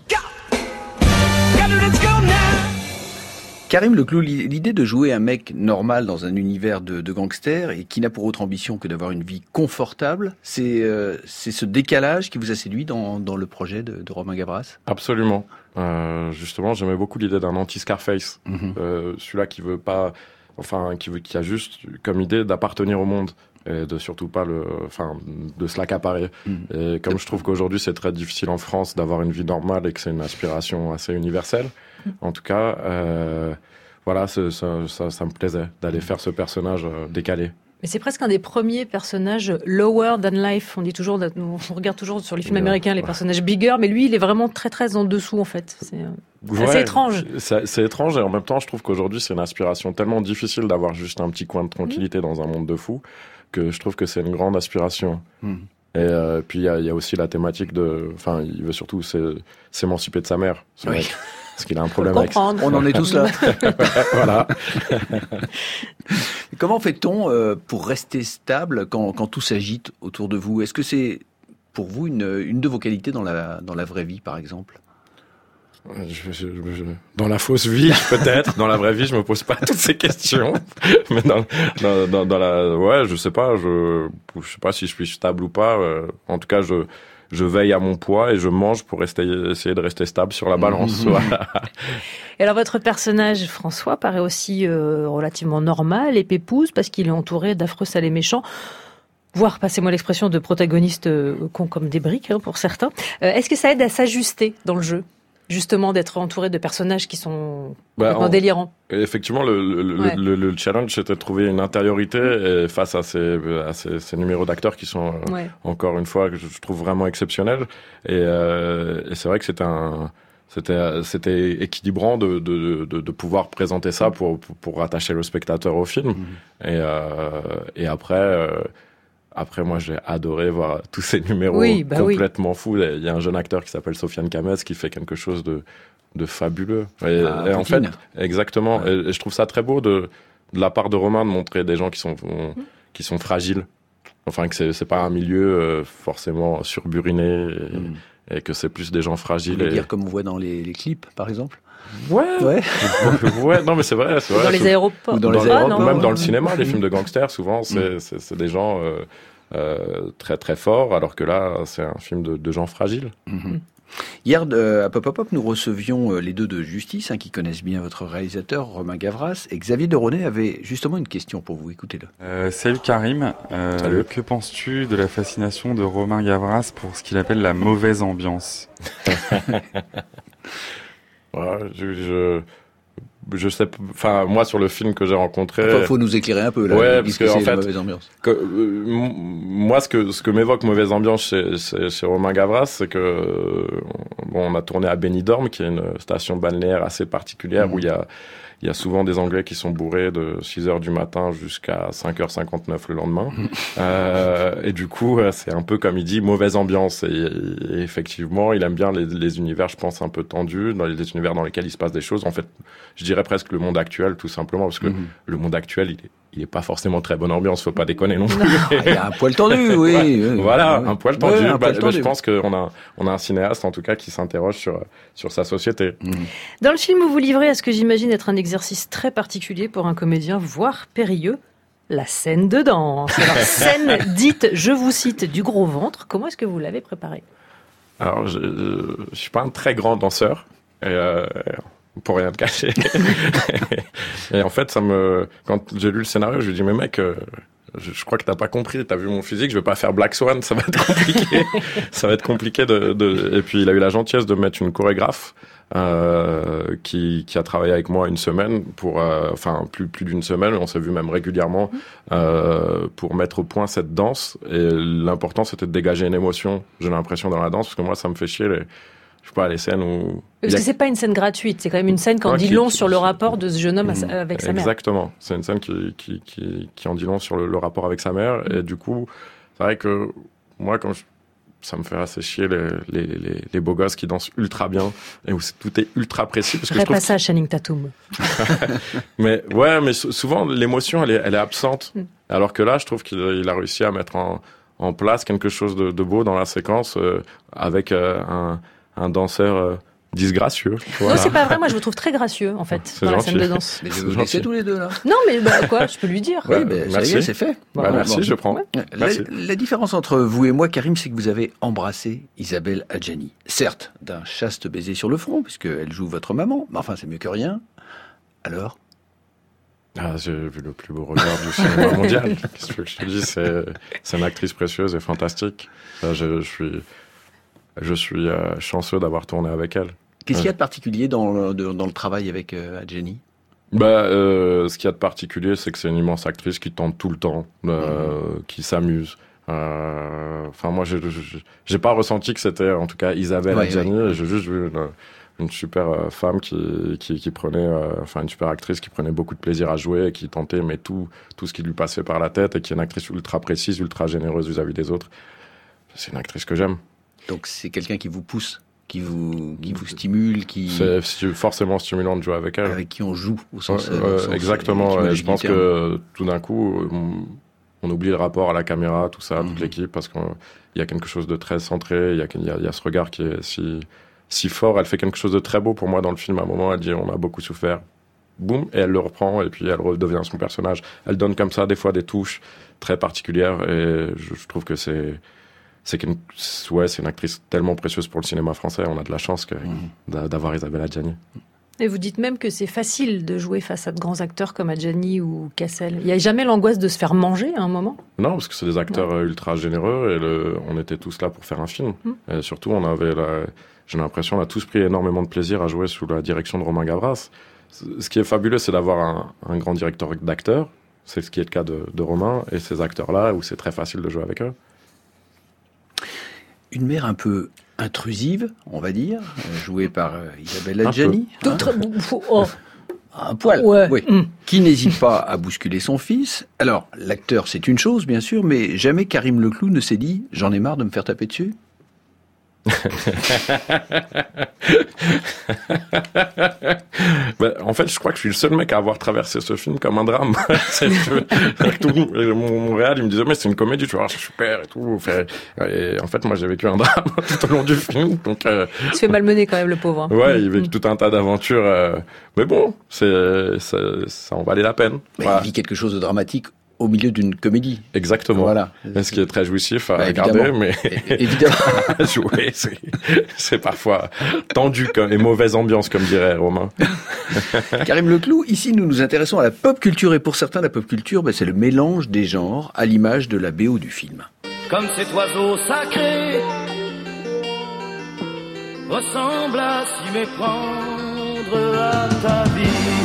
Karim Leclou, l'idée de jouer un mec normal dans un univers de, de gangsters et qui n'a pour autre ambition que d'avoir une vie confortable, c'est euh, c'est ce décalage qui vous a séduit dans, dans le projet de, de Romain Gavras? Absolument. Euh, justement, j'aimais beaucoup l'idée d'un anti-Scarface. Mm-hmm. Euh, celui-là qui veut pas, enfin, qui veut, qui a juste comme idée d'appartenir au monde et de surtout pas le, enfin, de se l'accaparer. Mm. Et comme je trouve qu'aujourd'hui c'est très difficile en France d'avoir une vie normale et que c'est une aspiration assez universelle, mm. en tout cas, euh, voilà, ça, ça, ça, ça me plaisait d'aller faire ce personnage euh, décalé. Mais c'est presque un des premiers personnages lower than life. On dit toujours, on regarde toujours sur les films américains les personnages bigger, mais lui, il est vraiment très très en dessous en fait. C'est... Ouais, c'est étrange. C'est, c'est étrange et en même temps, je trouve qu'aujourd'hui, c'est une aspiration tellement difficile d'avoir juste un petit coin de tranquillité mmh. dans un monde de fous que je trouve que c'est une grande aspiration. Mmh. Et euh, puis il y a, y a aussi la thématique de, enfin, il veut surtout s'émanciper de sa mère. Oui. Mec, parce qu'il a un problème avec. On en est tous là. Voilà. Comment fait-on euh, pour rester stable quand, quand tout s'agite autour de vous? Est-ce que c'est pour vous une, une de vos qualités dans la, dans la vraie vie, par exemple? Je, je, je, dans la fausse vie, peut-être. Dans la vraie vie, je me pose pas toutes ces questions. Mais dans, dans, dans, dans la, ouais, je sais pas, je, je sais pas si je suis stable ou pas. Euh, en tout cas, je, je veille à mon poids et je mange pour rester, essayer de rester stable sur la balance. Mmh. Voilà. Et alors, votre personnage, François, paraît aussi euh, relativement normal et pépouze parce qu'il est entouré d'affreux salés méchants. Voire, passez-moi l'expression, de protagonistes euh, cons comme des briques, hein, pour certains. Euh, est-ce que ça aide à s'ajuster dans le jeu? Justement, d'être entouré de personnages qui sont complètement bah, en, délirants. Effectivement, le, le, ouais. le, le, le challenge, c'était de trouver une intériorité et face à ces, à ces, ces numéros d'acteurs qui sont, ouais. encore une fois, que je trouve vraiment exceptionnels. Et, euh, et c'est vrai que c'était un... C'était, c'était équilibrant de, de, de, de pouvoir présenter ça pour, pour, pour rattacher le spectateur au film. Mmh. Et, euh, et après... Euh, Après, moi, j'ai adoré voir tous ces numéros oui, bah complètement oui. fous. Il y a un jeune acteur qui s'appelle Sofiane Kames qui fait quelque chose de, de fabuleux. Et, ah, et en fait, exactement. Ouais. Et, et je trouve ça très beau de, de la part de Romain de montrer des gens qui sont, mmh. qui sont fragiles. Enfin, que c'est, c'est pas un milieu euh, forcément surburiné et, mmh. et que c'est plus des gens fragiles. Vous voulez et... dire comme on voit dans les, les clips, par exemple? Ouais. Ouais. ouais, non, mais c'est vrai, c'est vrai. Dans les aéroports. Ou dans, dans les aéroports. Même dans le cinéma, les films de gangsters, souvent, c'est, c'est, c'est des gens euh, euh, très, très forts, alors que là, c'est un film de, de gens fragiles. Mm-hmm. Hier, euh, à Pop Pop Pop, nous recevions euh, les deux de Justice, hein, qui connaissent bien votre réalisateur, Romain Gavras, et Xavier Deronay avait justement une question pour vous. Écoutez-le. Euh, salut Karim. Euh, salut. Que penses-tu de la fascination de Romain Gavras pour ce qu'il appelle la mauvaise ambiance? Ouais, je, je, je sais, enfin, moi, sur le film que j'ai rencontré. Il faut nous éclairer un peu, là. Ouais, parce que, en fait, mauvaise ambiance. Que, euh, moi, ce que, ce que m'évoque mauvaise ambiance chez, chez, chez Romain Gavras, c'est que, euh, bon, on a tourné à Benidorm, qui est une station balnéaire assez particulière, mmh. où il y a, il y a souvent des Anglais qui sont bourrés de six heures du matin jusqu'à cinq heures cinquante-neuf le lendemain. euh, et du coup, c'est un peu comme il dit, mauvaise ambiance. Et, et effectivement, il aime bien les, les univers, je pense, un peu tendus, dans les, les univers dans lesquels il se passe des choses. En fait, je dirais presque le monde actuel, tout simplement, parce que mmh. le monde actuel, il est, il est pas forcément très bonne ambiance, faut pas déconner non plus. Non, il y a un poil tendu, oui. Ouais, oui voilà, oui. un poil tendu. Ouais, un bah, poil bah, tendu. je pense qu'on a, on a un cinéaste, en tout cas, qui s'interroge sur, sur sa société. Mmh. Dans le film, vous vous livrez à ce que j'imagine être un exercice très particulier pour un comédien, voire périlleux, la scène de danse. Alors, scène dite, je vous cite, du gros ventre. Comment est-ce que vous l'avez préparée? Alors, je, je suis pas un très grand danseur. Et euh, pour rien te cacher. Et en fait, ça me, quand j'ai lu le scénario, je lui ai dit, mais mec, euh, je, je crois que t'as pas compris, t'as vu mon physique, je vais pas faire Black Swan, ça va être compliqué. Ça va être compliqué de, de, et puis il a eu la gentillesse de mettre une chorégraphe, euh, qui, qui a travaillé avec moi une semaine pour, euh, enfin, plus, plus d'une semaine, on s'est vu même régulièrement, euh, pour mettre au point cette danse. Et l'important, c'était de dégager une émotion, j'ai l'impression, dans la danse, parce que moi, ça me fait chier les, je sais pas, les scènes où... Parce a... que c'est pas une scène gratuite, c'est quand même une scène qui en dit long qui... sur le rapport de ce jeune homme mmh. avec sa Exactement. mère. Exactement, c'est une scène qui, qui, qui, qui en dit long sur le, le rapport avec sa mère, mmh. et du coup, c'est vrai que moi, quand je... ça me fait assez chier les, les, les, les beaux gosses qui dansent ultra bien, et où tout est ultra précis. Parce que je trouve pas ça, Channing Tatum. Mais ouais, mais souvent, l'émotion, elle est, elle est absente. Mmh. Alors que là, je trouve qu'il il a réussi à mettre en, en place quelque chose de, de beau dans la séquence, euh, avec euh, un... un danseur euh, disgracieux. Voilà. Non, c'est pas vrai. Moi, je vous trouve très gracieux, en fait, c'est dans gentil. la scène de danse. Mais vous laissez tous les deux, là. Non, mais bah, quoi, je peux lui dire. Oui, mais ça y est, c'est fait. Bah, bon, merci, bon. je prends. Ouais. Merci. La, la différence entre vous et moi, Karim, c'est que vous avez embrassé Isabelle Adjani. Certes, d'un chaste baiser sur le front, puisqu'elle joue votre maman, mais enfin, c'est mieux que rien. Alors ? Ah, j'ai vu le plus beau regard du cinéma mondial. Qu'est-ce que je te dis, c'est, c'est une actrice précieuse et fantastique. Là, je, je suis... Je suis euh, chanceux d'avoir tourné avec elle. Qu'est-ce qu'il y a de particulier dans le, de, dans le travail avec euh, Adjani ? Bah, euh, ce qu'il y a de particulier, c'est que c'est une immense actrice qui tente tout le temps, euh, mmh. qui s'amuse. Enfin, euh, moi, j'ai, j'ai pas ressenti que c'était, en tout cas, Isabelle ouais, Adjani. Ouais. J'ai juste vu une, une super euh, femme qui, qui, qui prenait, euh, enfin une super actrice qui prenait beaucoup de plaisir à jouer, et qui tentait mais tout, tout ce qui lui passait par la tête, et qui est une actrice ultra précise, ultra généreuse vis-à-vis des autres. C'est une actrice que j'aime. Donc c'est quelqu'un qui vous pousse, qui vous, qui vous stimule, qui... C'est forcément stimulant de jouer avec elle. Avec qui on joue, au sens... Ouais, euh, au euh, sens exactement, ouais, je pense que tout d'un coup, on, on oublie le rapport à la caméra, tout ça, mmh. toute l'équipe, parce qu'il y a quelque chose de très centré, il y a, y, a, y a ce regard qui est si, si fort. Elle fait quelque chose de très beau pour moi dans le film. À un moment, elle dit « on a beaucoup souffert ». Boum, et elle le reprend, et puis elle redevient son personnage. Elle donne comme ça, des fois, des touches très particulières, et je, je trouve que c'est... C'est qu'une, ouais, c'est une actrice tellement précieuse pour le cinéma français. On a de la chance que, mmh. d'avoir Isabelle Adjani. Et vous dites même que c'est facile de jouer face à de grands acteurs comme Adjani ou Cassel. Il n'y a jamais l'angoisse de se faire manger à un moment ? Non, parce que c'est des acteurs ouais. ultra généreux, et le, on était tous là pour faire un film. Mmh. Et surtout, on avait la, j'ai l'impression, on a tous pris énormément de plaisir à jouer sous la direction de Romain Gavras. Ce qui est fabuleux, c'est d'avoir un, un grand directeur d'acteurs. C'est ce qui est le cas de, de Romain, et ces acteurs-là, où c'est très facile de jouer avec eux. Une mère un peu intrusive, on va dire, jouée par euh, Isabelle Adjani. Hein. Oh. Un poil, ouais. oui. Mm. Qui n'hésite pas à bousculer son fils. Alors, l'acteur, c'est une chose, bien sûr, mais jamais Karim Leclou ne s'est dit « j'en ai marre de me faire taper dessus ». Ben, en fait, je crois que je suis le seul mec à avoir traversé ce film comme un drame. C'est, tout, mon, mon réal, il me disait mais c'est une comédie, tu vois, c'est super et tout. Et en fait, moi, j'ai vécu un drame tout au long du film. Donc, euh... il se fait malmener quand même, le pauvre. Hein. Ouais, il a vécu tout un tas d'aventures. Euh... Mais bon, c'est, ça, ça en valait la peine. Mais voilà. Il vit quelque chose de dramatique au milieu d'une comédie. Exactement. Voilà. Mais ce qui est très jouissif à bah, regarder, évidemment. mais évidemment. jouer, c'est, c'est parfois tendu et mauvaise ambiance, comme dirait Romain. Karim Leclou, ici nous nous intéressons à la pop culture, et pour certains la pop culture, bah, c'est le mélange des genres à l'image de la B O du film. Comme cet oiseau sacré ressemble à s'y méprendre à ta vie.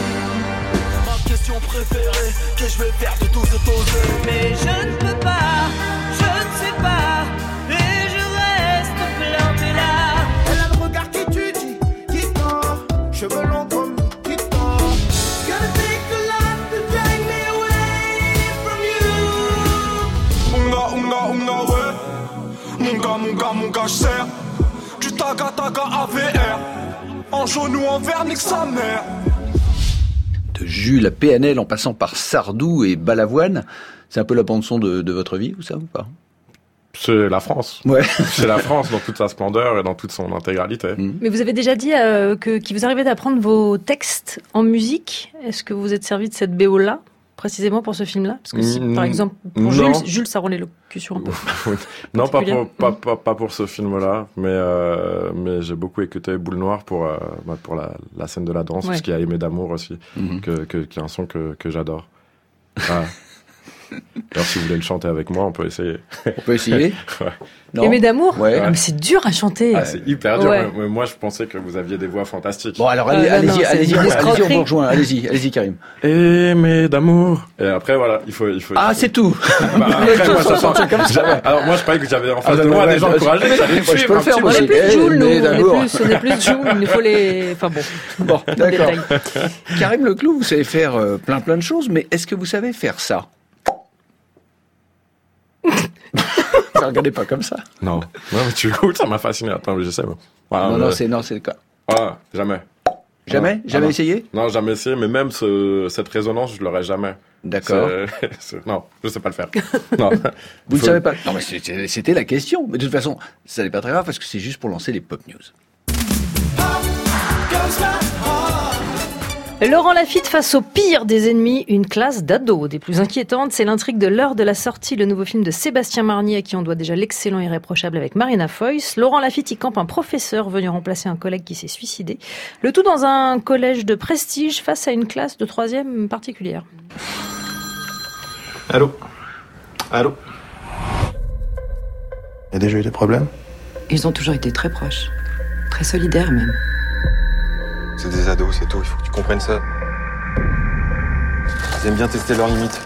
Préférée que je vais faire de tout opposer. Mais je ne peux pas, je ne sais pas, et je reste planté là. Elle a le regard qui t'étudie, qui tord, cheveux longs comme qui tord. Gonna take a lot to drag me away from you. Unga, unga, unga, ouais. Munga, munga, munga, je sers du taga, taga, A V R. En genou, en vernis, sa mère. De Jules à P N L en passant par Sardou et Balavoine, c'est un peu la bande-son de, de votre vie, ou ça, ou pas ? C'est la France. Ouais. C'est la France dans toute sa splendeur et dans toute son intégralité. Mmh. Mais vous avez déjà dit euh, que, qu'il vous arrivait d'apprendre vos textes en musique. Est-ce que vous vous êtes servi de cette B O-là, précisément pour ce film-là ? Parce que si, mmh, par exemple, pour Jules, Jules, ça rend l'élocution un peu. Non, pas pour, pas, pas, pas pour ce film-là, mais, euh, mais j'ai beaucoup écouté Boule Noire pour, euh, pour la, la scène de la danse, ouais. Ce qui a Aimé d'amour aussi, mmh. que, que, qui est un son que, que j'adore. Ah. Alors, si vous voulez le chanter avec moi, on peut essayer. On peut essayer. Ouais. Aimé d'amour, ouais. Ah, mais c'est dur à chanter. Ah, c'est hyper dur. Ouais. Moi, moi, je pensais que vous aviez des voix fantastiques. Bon, alors, allez, euh, allez-y, non, allez-y, allez-y, allez-y, on vous rejoint. Allez-y, allez-y, Karim. Aimé d'amour. Et après, voilà, il faut, il faut. Ah, il faut... c'est tout. Bah, après, moi, ça sent comme ça. Alors, moi, je croyais que j'avais en face ah, de moi des gens encouragés. Je peux le faire, moi. On est plus Joule, nous. On est plus Joule. Il nous faut les. Enfin bon. Bon, d'accord. Karim Leclou, vous savez faire plein, plein de choses, mais est-ce que vous savez faire ça? Ne regardez pas comme ça. Non, non, mais tu écoutes, ça m'a fasciné. Attends, mais je sais. Moi. Ah, non, euh... non, c'est non, c'est le cas. Ah, jamais. Jamais, non. jamais ah, essayé. Non, jamais essayé. Mais même ce, cette résonance, je l'aurais jamais. D'accord. C'est, c'est, non, je sais pas le faire. Non. Vous ne faut... savez pas. Non, mais c'était, c'était la question. Mais de toute façon, ça n'est pas très grave parce que c'est juste pour lancer les pop news. Laurent Lafitte face au pire des ennemis, une classe d'ados. Des plus inquiétantes, c'est l'intrigue de l'heure de la sortie, le nouveau film de Sébastien Marnier, à qui on doit déjà l'excellent et irréprochable avec Marina Foïs. Laurent Lafitte y campe un professeur venu remplacer un collègue qui s'est suicidé. Le tout dans un collège de prestige face à une classe de troisième particulière. Allô ? Allô ? Il y a déjà eu des problèmes ? Ils ont toujours été très proches. Très solidaires même. C'est des ados, c'est tout, il faut que tu comprennes ça. Ils aiment bien tester leurs limites.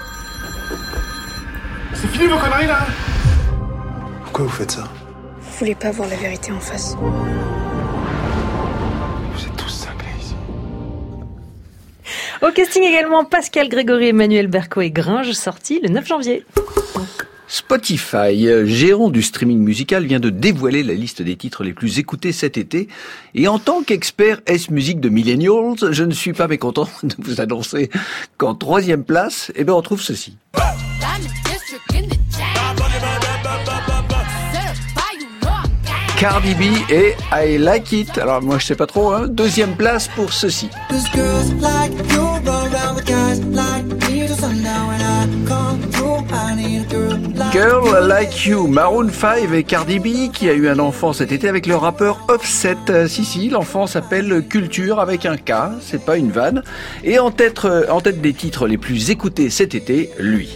C'est fini vos conneries là ? Pourquoi vous faites ça ? Vous voulez pas voir la vérité en face. Au casting également, Pascal Grégory, Emmanuel Berco et Gringe, sorti le neuf janvier. Spotify, gérant du streaming musical, vient de dévoiler la liste des titres les plus écoutés cet été. Et en tant qu'expert S-musique de Millennials, je ne suis pas mécontent de vous annoncer qu'en troisième place, eh ben, on trouve ceci. Cardi B et I Like It. Alors moi je sais pas trop, hein. Deuxième place pour ceci. Girl Like You, Maroon five et Cardi B qui a eu un enfant cet été avec le rappeur Offset. Euh, si si, l'enfant s'appelle Culture avec un K, c'est pas une vanne. Et en tête, euh, en tête des titres les plus écoutés cet été, lui.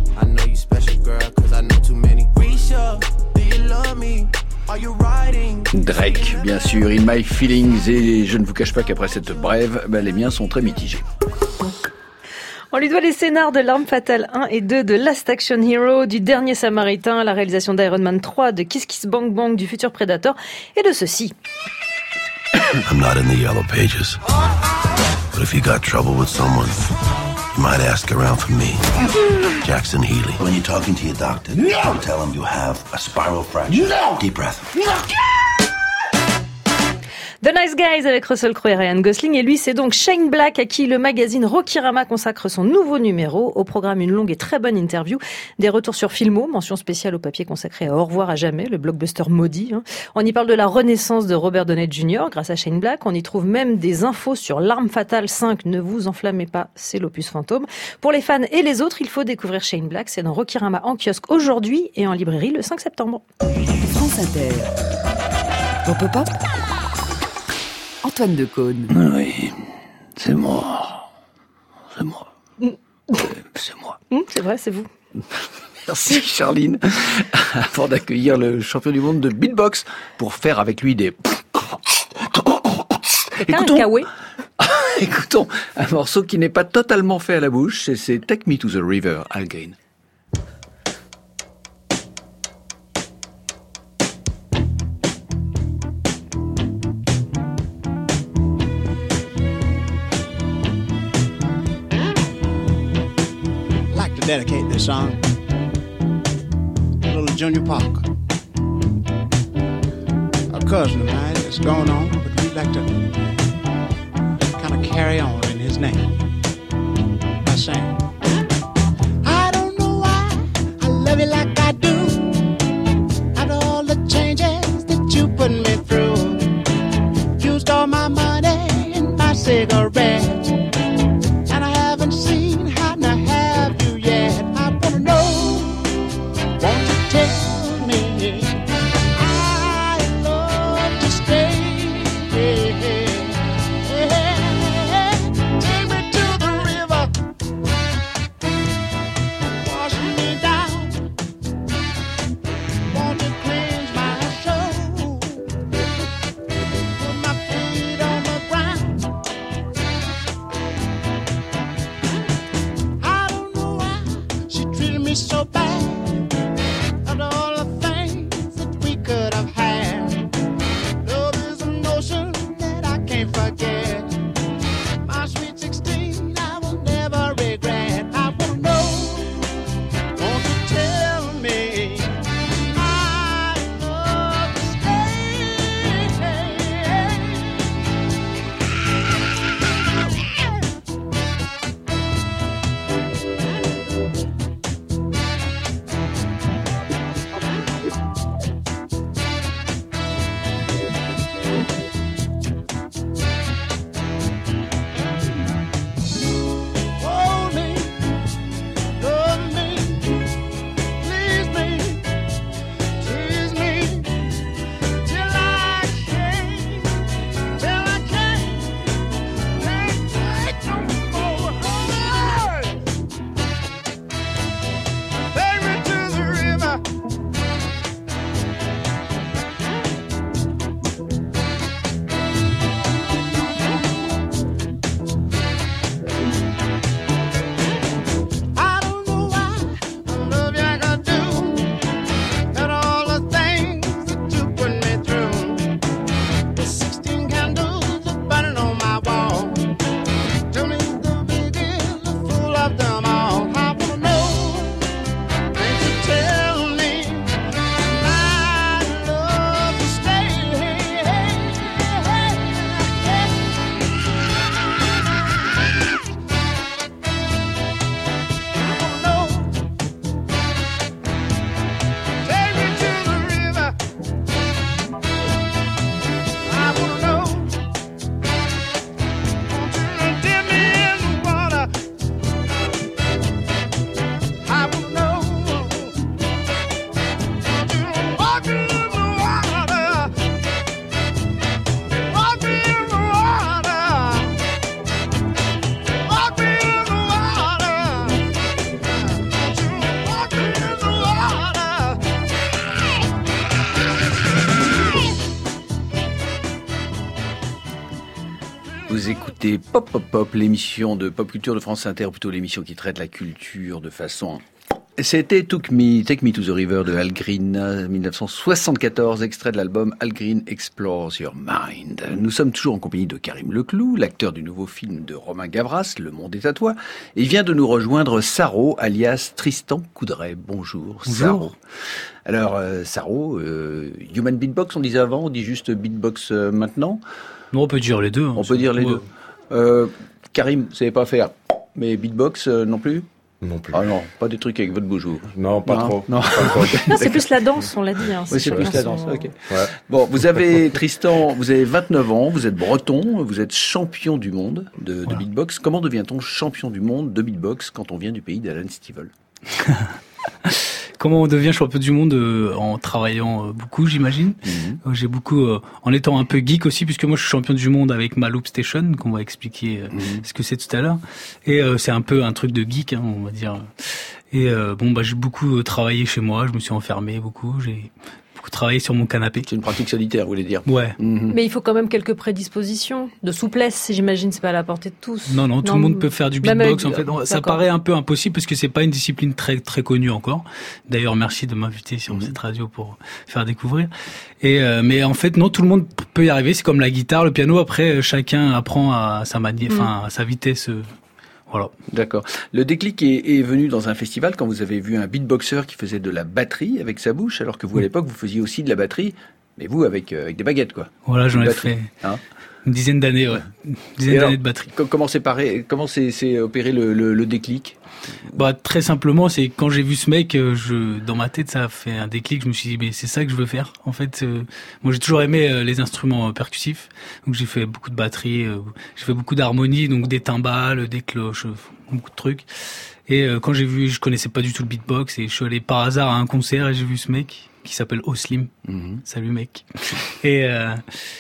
Drake, bien sûr, In My Feelings, et je ne vous cache pas qu'après cette brève, ben les miens sont très mitigés. On lui doit les scénars de L'Arme Fatale un et deux, de Last Action Hero, du Dernier Samaritain, la réalisation d'Iron Man trois, de Kiss Kiss Bang Bang, du futur Predator, et de ceci. I'm not in the yellow pages, but if you got trouble with someone, you might ask around for me. Jackson Healy. When you're talking to your doctor, no. Tell him you have a spiral fracture. No. Deep breath. No. The Nice Guys avec Russell Crowe et Ryan Gosling, et lui c'est donc Shane Black à qui le magazine Rokirama consacre son nouveau numéro. Au programme, une longue et très bonne interview, des retours sur Filmo, mention spéciale au papier consacré à Au revoir à jamais, le blockbuster maudit. On y parle de la renaissance de Robert Downey junior grâce à Shane Black. On y trouve même des infos sur L'Arme Fatale cinq, ne vous enflammez pas, c'est l'opus fantôme. Pour les fans et les autres, il faut découvrir Shane Black, c'est dans Rokirama en kiosque aujourd'hui et en librairie le cinq septembre. France Inter. Pop Pop Pop. Antoine Decaune. Oui, c'est moi. C'est moi. C'est moi. C'est vrai, c'est vous. Merci Charline. Avant d'accueillir le champion du monde de beatbox pour faire avec lui des... Écoutons, un kawé. Écoutons un morceau qui n'est pas totalement fait à la bouche, c'est Take Me to the River, Al Green. Dedicate this song to little Junior Parker, a cousin of mine that's going on, but we'd like to kind of carry on in his name by saying, I don't know why I love you like I do, after all the changes that you put me through. Used all my money and my cigarettes, and I haven't seen how to have you. So bad, after all the things that we could have had. Love is an ocean that I can't forget. My sweet sixteen, I will never regret. I wanna know, won't you tell me I love to stay. écoutez Pop Pop Pop, l'émission de Pop Culture de France Inter, ou plutôt l'émission qui traite la culture de façon... C'était Took Me, Take Me to the River de Al Green, dix-neuf cent soixante-quatorze, extrait de l'album Al Green Explores Your Mind. Nous sommes toujours en compagnie de Karim Leclou, l'acteur du nouveau film de Romain Gavras, Le Monde est à toi. Et vient de nous rejoindre Saro, alias Tristan Coudray. Bonjour, Bonjour. Saro. Alors, euh, Saro, euh, Human Beatbox, on disait avant, on dit juste Beatbox euh, maintenant. Non, on peut dire les deux. Hein, on peut dire les ouais. deux. Euh, Karim, vous savez pas faire, mais Beatbox euh, non plus? Non plus. Ah non, pas des trucs avec votre bougeot. Non, pas non, trop. Non, pas trop. non c'est plus la danse, on l'a dit. Hein, oui, c'est plus la danse. Son... Ok. Ouais. Bon, vous avez Tristan, vous avez vingt-neuf ans, vous êtes breton, vous êtes champion du monde de, de voilà. beatbox. Comment devient-on champion du monde de beatbox quand on vient du pays d'Alan Stivell? Comment on devient champion du monde euh, en travaillant euh, beaucoup, j'imagine. Mm-hmm. Euh, j'ai beaucoup, euh, en étant un peu geek aussi, puisque moi je suis champion du monde avec ma Loop Station, qu'on va expliquer euh, mm-hmm. ce que c'est tout à l'heure. Et euh, c'est un peu un truc de geek, hein, on va dire. Et euh, bon, bah j'ai beaucoup travaillé chez moi, je me suis enfermé beaucoup, j'ai beaucoup travaillé sur mon canapé. C'est une pratique solitaire, vous voulez dire? Ouais. Mm-hmm. Mais il faut quand même quelques prédispositions, de souplesse, j'imagine, c'est pas à la portée de tous. Non, non, non tout le monde peut faire du beatbox, en fait. D'accord. Ça paraît un peu impossible parce que c'est pas une discipline très, très connue encore. D'ailleurs, merci de m'inviter sur mm-hmm. cette radio pour faire découvrir. Et, euh, mais en fait, non, tout le monde peut y arriver. C'est comme la guitare, le piano. Après, chacun apprend à sa manière, enfin, mm. à sa vitesse. Voilà. D'accord. Le déclic est, est venu dans un festival quand vous avez vu un beatboxer qui faisait de la batterie avec sa bouche, alors que vous, à l'époque, vous faisiez aussi de la batterie, mais vous, avec, euh, avec des baguettes, quoi. Voilà, j'en ai batterie. fait hein une dizaine d'années, ouais. Une dizaine alors, d'années de batterie. Comment c'est paré, comment c'est, c'est opéré le, le, le déclic? Bah, très simplement, c'est quand j'ai vu ce mec, je, dans ma tête, ça a fait un déclic. Je me suis dit, mais c'est ça que je veux faire. En fait, euh, moi, j'ai toujours aimé euh, les instruments percussifs. Donc, j'ai fait beaucoup de batterie, euh, j'ai fait beaucoup d'harmonie, donc des timbales, des cloches, euh, beaucoup de trucs. Et euh, quand j'ai vu, je connaissais pas du tout le beatbox et je suis allé par hasard à un concert et j'ai vu ce mec qui s'appelle Oslim. Mm-hmm. Salut, mec. et, euh,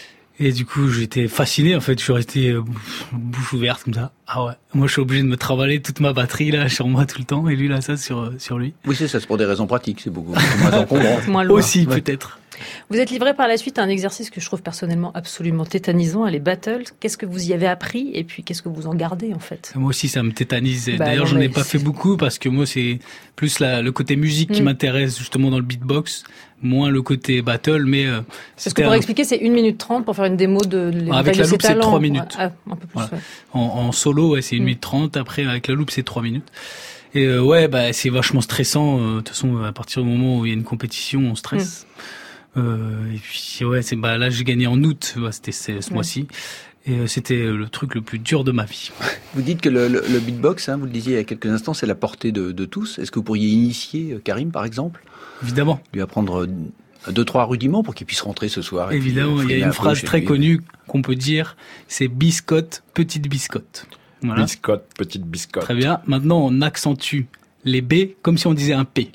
Et du coup, j'étais fasciné, en fait. Je suis resté euh, bouche ouverte, comme ça. Ah ouais. Moi, je suis obligé de me travailler toute ma batterie, là, sur moi tout le temps. Et lui, là, ça, sur, sur lui. Oui, c'est ça. C'est pour des raisons pratiques. C'est beaucoup, beaucoup moins encombrant. moins lourd. Aussi, ouais. peut-être. Vous êtes livré par la suite à un exercice que je trouve personnellement absolument tétanisant, les battles. Qu'est-ce que vous y avez appris? Et puis, qu'est-ce que vous en gardez, en fait? Moi aussi, ça me tétanise. Bah, D'ailleurs, non, j'en ai mais pas c'est... fait beaucoup parce que moi, c'est plus la, le côté musique mmh. qui m'intéresse, justement, dans le beatbox. Moins le côté battle, mais... Euh, Parce que pour un... expliquer, c'est une minute trente pour faire une démo de... de avec la loupe, c'est trois minutes. Ah, un peu plus, voilà. ouais. En, en solo, ouais, c'est une minute trente. Après, avec la loupe, c'est trois minutes. Et euh, ouais, bah, c'est vachement stressant. De euh, toute façon, à partir du moment où il y a une compétition, on stresse. Mm. Euh, et puis, ouais, c'est, bah, là, j'ai gagné en août. Bah, c'était ce, ce ouais. mois-ci. Et euh, c'était le truc le plus dur de ma vie. Vous dites que le, le, le beatbox, hein, vous le disiez il y a quelques instants, c'est la portée de, de tous. Est-ce que vous pourriez initier euh, Karim, par exemple? Évidemment. Lui apprendre... deux, trois rudiments pour qu'il puisse rentrer ce soir. Évidemment, puis, euh, il y a une phrase très connue qu'on peut dire, c'est biscotte, petite biscotte. Voilà. Biscotte, petite biscotte. Très bien. Maintenant, on accentue les B comme si on disait un P.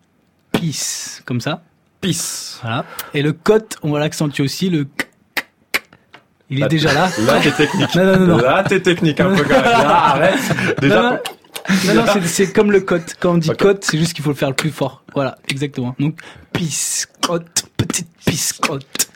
Peace, comme ça. Peace. Voilà. Et le cote, on va l'accentuer aussi, le K. Il là, est déjà là. Là, t'es technique. Non, non, non, non. Là, t'es technique un peu quand même. Là, arrête. Déjà. Non, non. Non, non, c'est, c'est comme le cote. Quand on dit okay. cote, c'est juste qu'il faut le faire le plus fort. Voilà, exactement. Donc, biscotte, petite biscotte.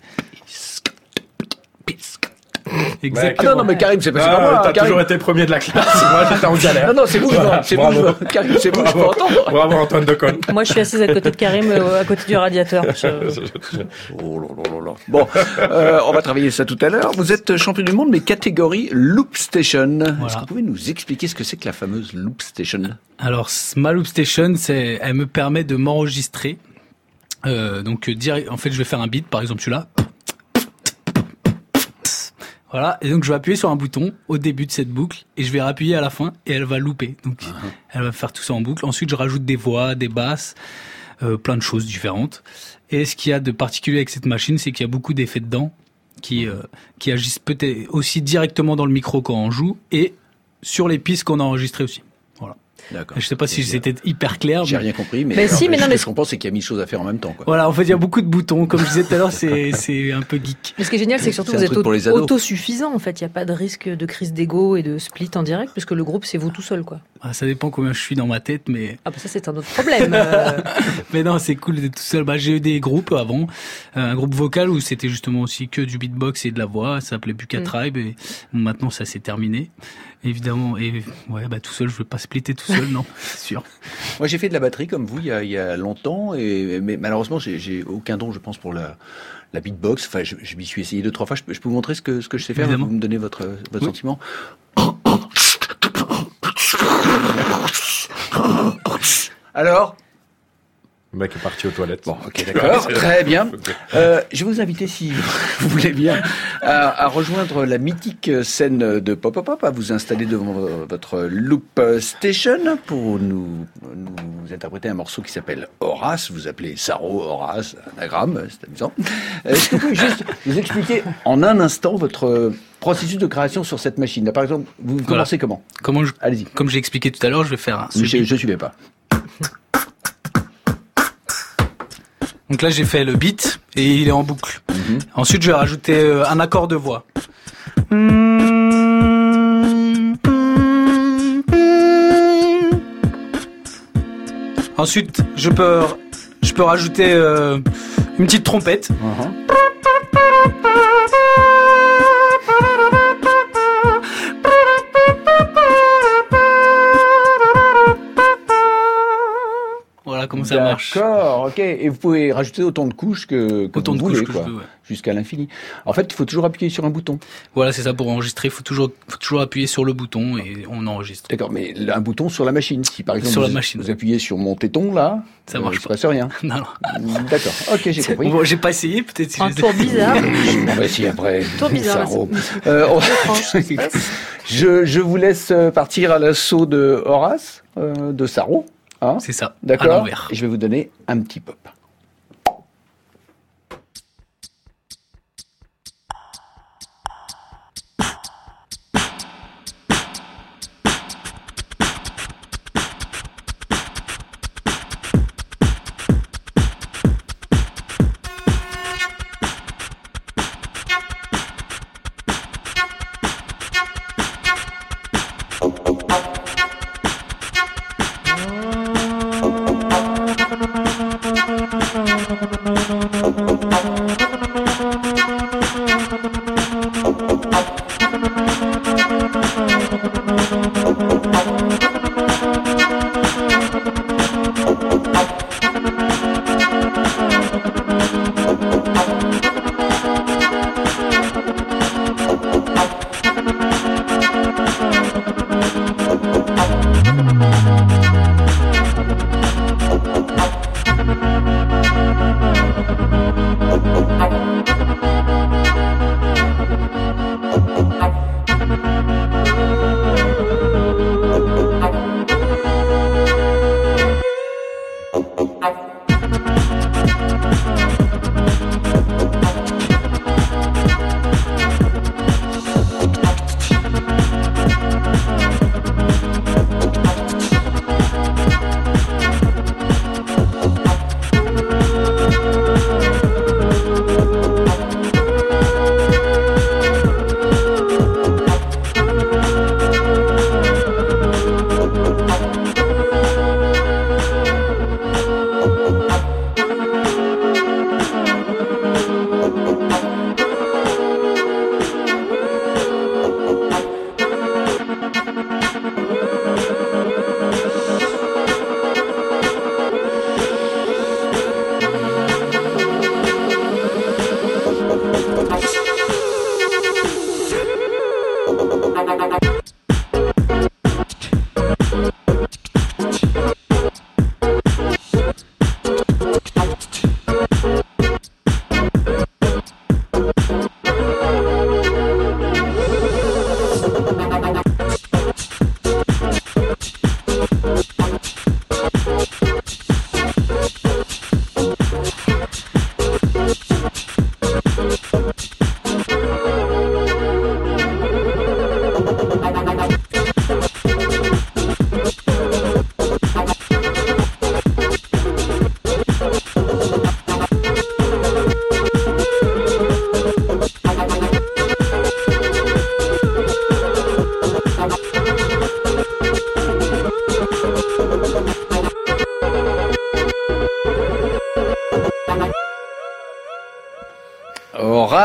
Biscotte. Exactement. Ah non, non, mais Karim, c'est pas, c'est ah, pas moi. T'as Karim. toujours été premier de la classe. Moi, j'étais en galère. Non, non, c'est vous, voilà. c'est vous, je... Karim, c'est vous, je peux entendre. Bravo, Antoine Decaune. Moi, je suis assise à côté de Karim, euh, à côté du radiateur. Je... Oh là là là là. Bon, euh, on va travailler ça tout à l'heure. Vous êtes champion du monde, mais catégorie Loop Station. Voilà. Est-ce que vous pouvez nous expliquer ce que c'est que la fameuse Loop Station? Alors, ma Loop Station, c'est, elle me permet de m'enregistrer. Euh, donc, direct, en fait, je vais faire un beat, par exemple, celui-là. Voilà, et donc je vais appuyer sur un bouton au début de cette boucle et je vais rappuyer à la fin et elle va looper. Donc uh-huh. elle va faire tout ça en boucle. Ensuite, je rajoute des voix, des basses, euh, plein de choses différentes. Et ce qu'il y a de particulier avec cette machine, c'est qu'il y a beaucoup d'effets dedans qui euh, qui agissent peut-être aussi directement dans le micro quand on joue et sur les pistes qu'on a enregistrées aussi. Voilà. D'accord. Je sais pas si c'était hyper clair. J'ai mais... rien compris, mais, mais alors, si, mais ce non, que mais je comprends, c'est qu'il y a mille choses à faire en même temps, quoi. Voilà, en fait, il y a beaucoup de boutons. Comme je disais tout à l'heure, c'est, c'est un peu geek. Mais ce qui est génial, c'est que surtout C'est un vous êtes truc pour les ados. autosuffisant, en fait. Il n'y a pas de risque de crise d'ego et de split en direct, puisque le groupe, c'est vous tout seul, quoi. Ah, ça dépend combien je suis dans ma tête, mais... Ah bah ça, c'est un autre problème. euh... mais non, c'est cool d'être tout seul. Bah, j'ai eu des groupes avant, euh, un groupe vocal où c'était justement aussi que du beatbox et de la voix. Ça s'appelait Buka Mm. Tribe et bon, maintenant ça s'est terminé. Évidemment, et ouais, bah tout seul, je veux pas splitter tout seul, non, c'est sûr. Moi, j'ai fait de la batterie comme vous il y a, il y a longtemps, et mais malheureusement, j'ai, j'ai aucun don, je pense, pour la, la beatbox. Enfin, je, je m'y suis essayé deux trois fois. Je peux, je peux vous montrer ce que ce que je sais faire. Évidemment. Vous me donnez votre votre Oui. sentiment. Alors. Le mec est parti aux toilettes. Bon, ok, d'accord, très bien. Euh, je vais vous inviter, si vous voulez bien, à, à rejoindre la mythique scène de Pop Pop Pop, à vous installer devant votre Loop Station pour nous, nous interpréter un morceau qui s'appelle Horace. Vous appelez Saro Horace, anagramme, c'est amusant. Est-ce que vous pouvez juste nous expliquer en un instant votre processus de création sur cette machine? Là, par exemple, vous Voilà. commencez comment? Comment je, Allez-y. Comme j'ai expliqué tout à l'heure, je vais faire un Je, suivi. je suivais pas. Donc là, j'ai fait le beat et il est en boucle. Mm-hmm. Ensuite, je vais rajouter euh, un accord de voix. Ensuite, je peux, je peux rajouter euh, une petite trompette. Uh-huh. Voilà comment ça marche. D'accord, ok. Et vous pouvez rajouter autant de couches que, que Autant vous de voulez, couches que quoi, je veux, ouais. jusqu'à l'infini. En fait, il faut toujours appuyer sur un bouton. Voilà, c'est ça, pour enregistrer, il faut toujours, faut toujours appuyer sur le bouton et on enregistre. D'accord, mais un bouton sur la machine. Si par exemple Sur la vous, machine. vous appuyez sur mon téton là, Ça euh, marche il se passe rien. Non, non. D'accord, ok, j'ai C'est- compris. Bon, j'ai pas essayé, peut-être si Un je- tour bizarre. Bon, bah, si après, Tour bizarre, là, Saro. c'est- Euh, on- étrange. je, je vous laisse partir à l'assaut de Horace, euh, de Saro. Hein, C'est ça, à d'accord. l'envers. Et je vais vous donner un petit pop.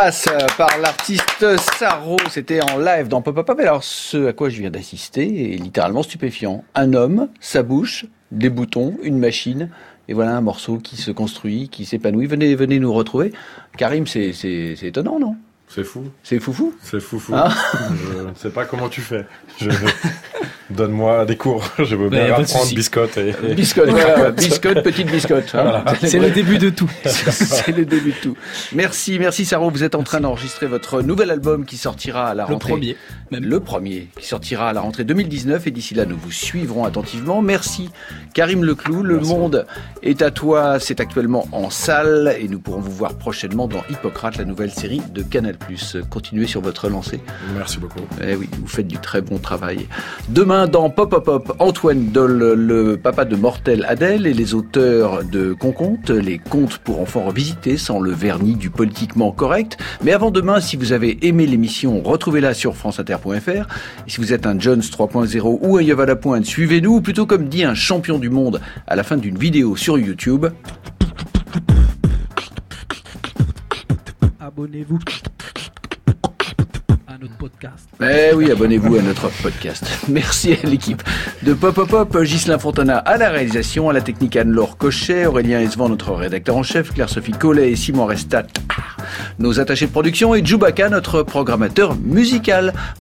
Bass par l'artiste Sarro. C'était en live dans Pop Up Pop. Alors, ce à quoi je viens d'assister est littéralement stupéfiant. Un homme, sa bouche, des boutons, une machine. Et voilà un morceau qui se construit, qui s'épanouit. Venez, venez nous retrouver. Karim, c'est, c'est, c'est étonnant, non? C'est fou. C'est foufou. C'est foufou. Ah. Je ne sais pas comment tu fais. Je... Donne-moi des cours. Je veux bien apprendre biscotte. Et... Biscotte, voilà. Biscotte, petite biscotte. Hein. Voilà. C'est le début de tout. C'est le début de tout. Merci, merci Sarro. Vous êtes en train d'enregistrer votre nouvel album qui sortira à la rentrée. Le premier. Même. Le premier qui sortira à la rentrée deux mille dix-neuf. Et d'ici là, nous vous suivrons attentivement. Merci Karim Leclou. Le merci. Monde est à toi. C'est actuellement en salle. Et nous pourrons vous voir prochainement dans Hippocrate, la nouvelle série de Canal plus. Continuez sur votre lancée. Merci beaucoup. Eh oui, vous faites du très bon travail. Demain, dans Pop Pop Pop, Antoine Doll, le papa de Mortel Adèle et les auteurs de Conconte, les contes pour enfants revisités sans le vernis du politiquement correct. Mais avant demain, si vous avez aimé l'émission, retrouvez-la sur franceinter point f r. Et si vous êtes un Jones trois point zéro ou un Yavala Pointe, suivez-nous, ou plutôt comme dit un champion du monde à la fin d'une vidéo sur YouTube. Abonnez-vous à notre podcast. Eh oui, abonnez-vous à notre podcast. Merci à l'équipe de Pop Pop Pop, Ghislain Fontana à la réalisation, à la technique Anne-Laure Cochet, Aurélien Esvan, notre rédacteur en chef, Claire-Sophie Collet et Simon Restat, nos attachés de production, et Djoubaka, notre programmateur musical.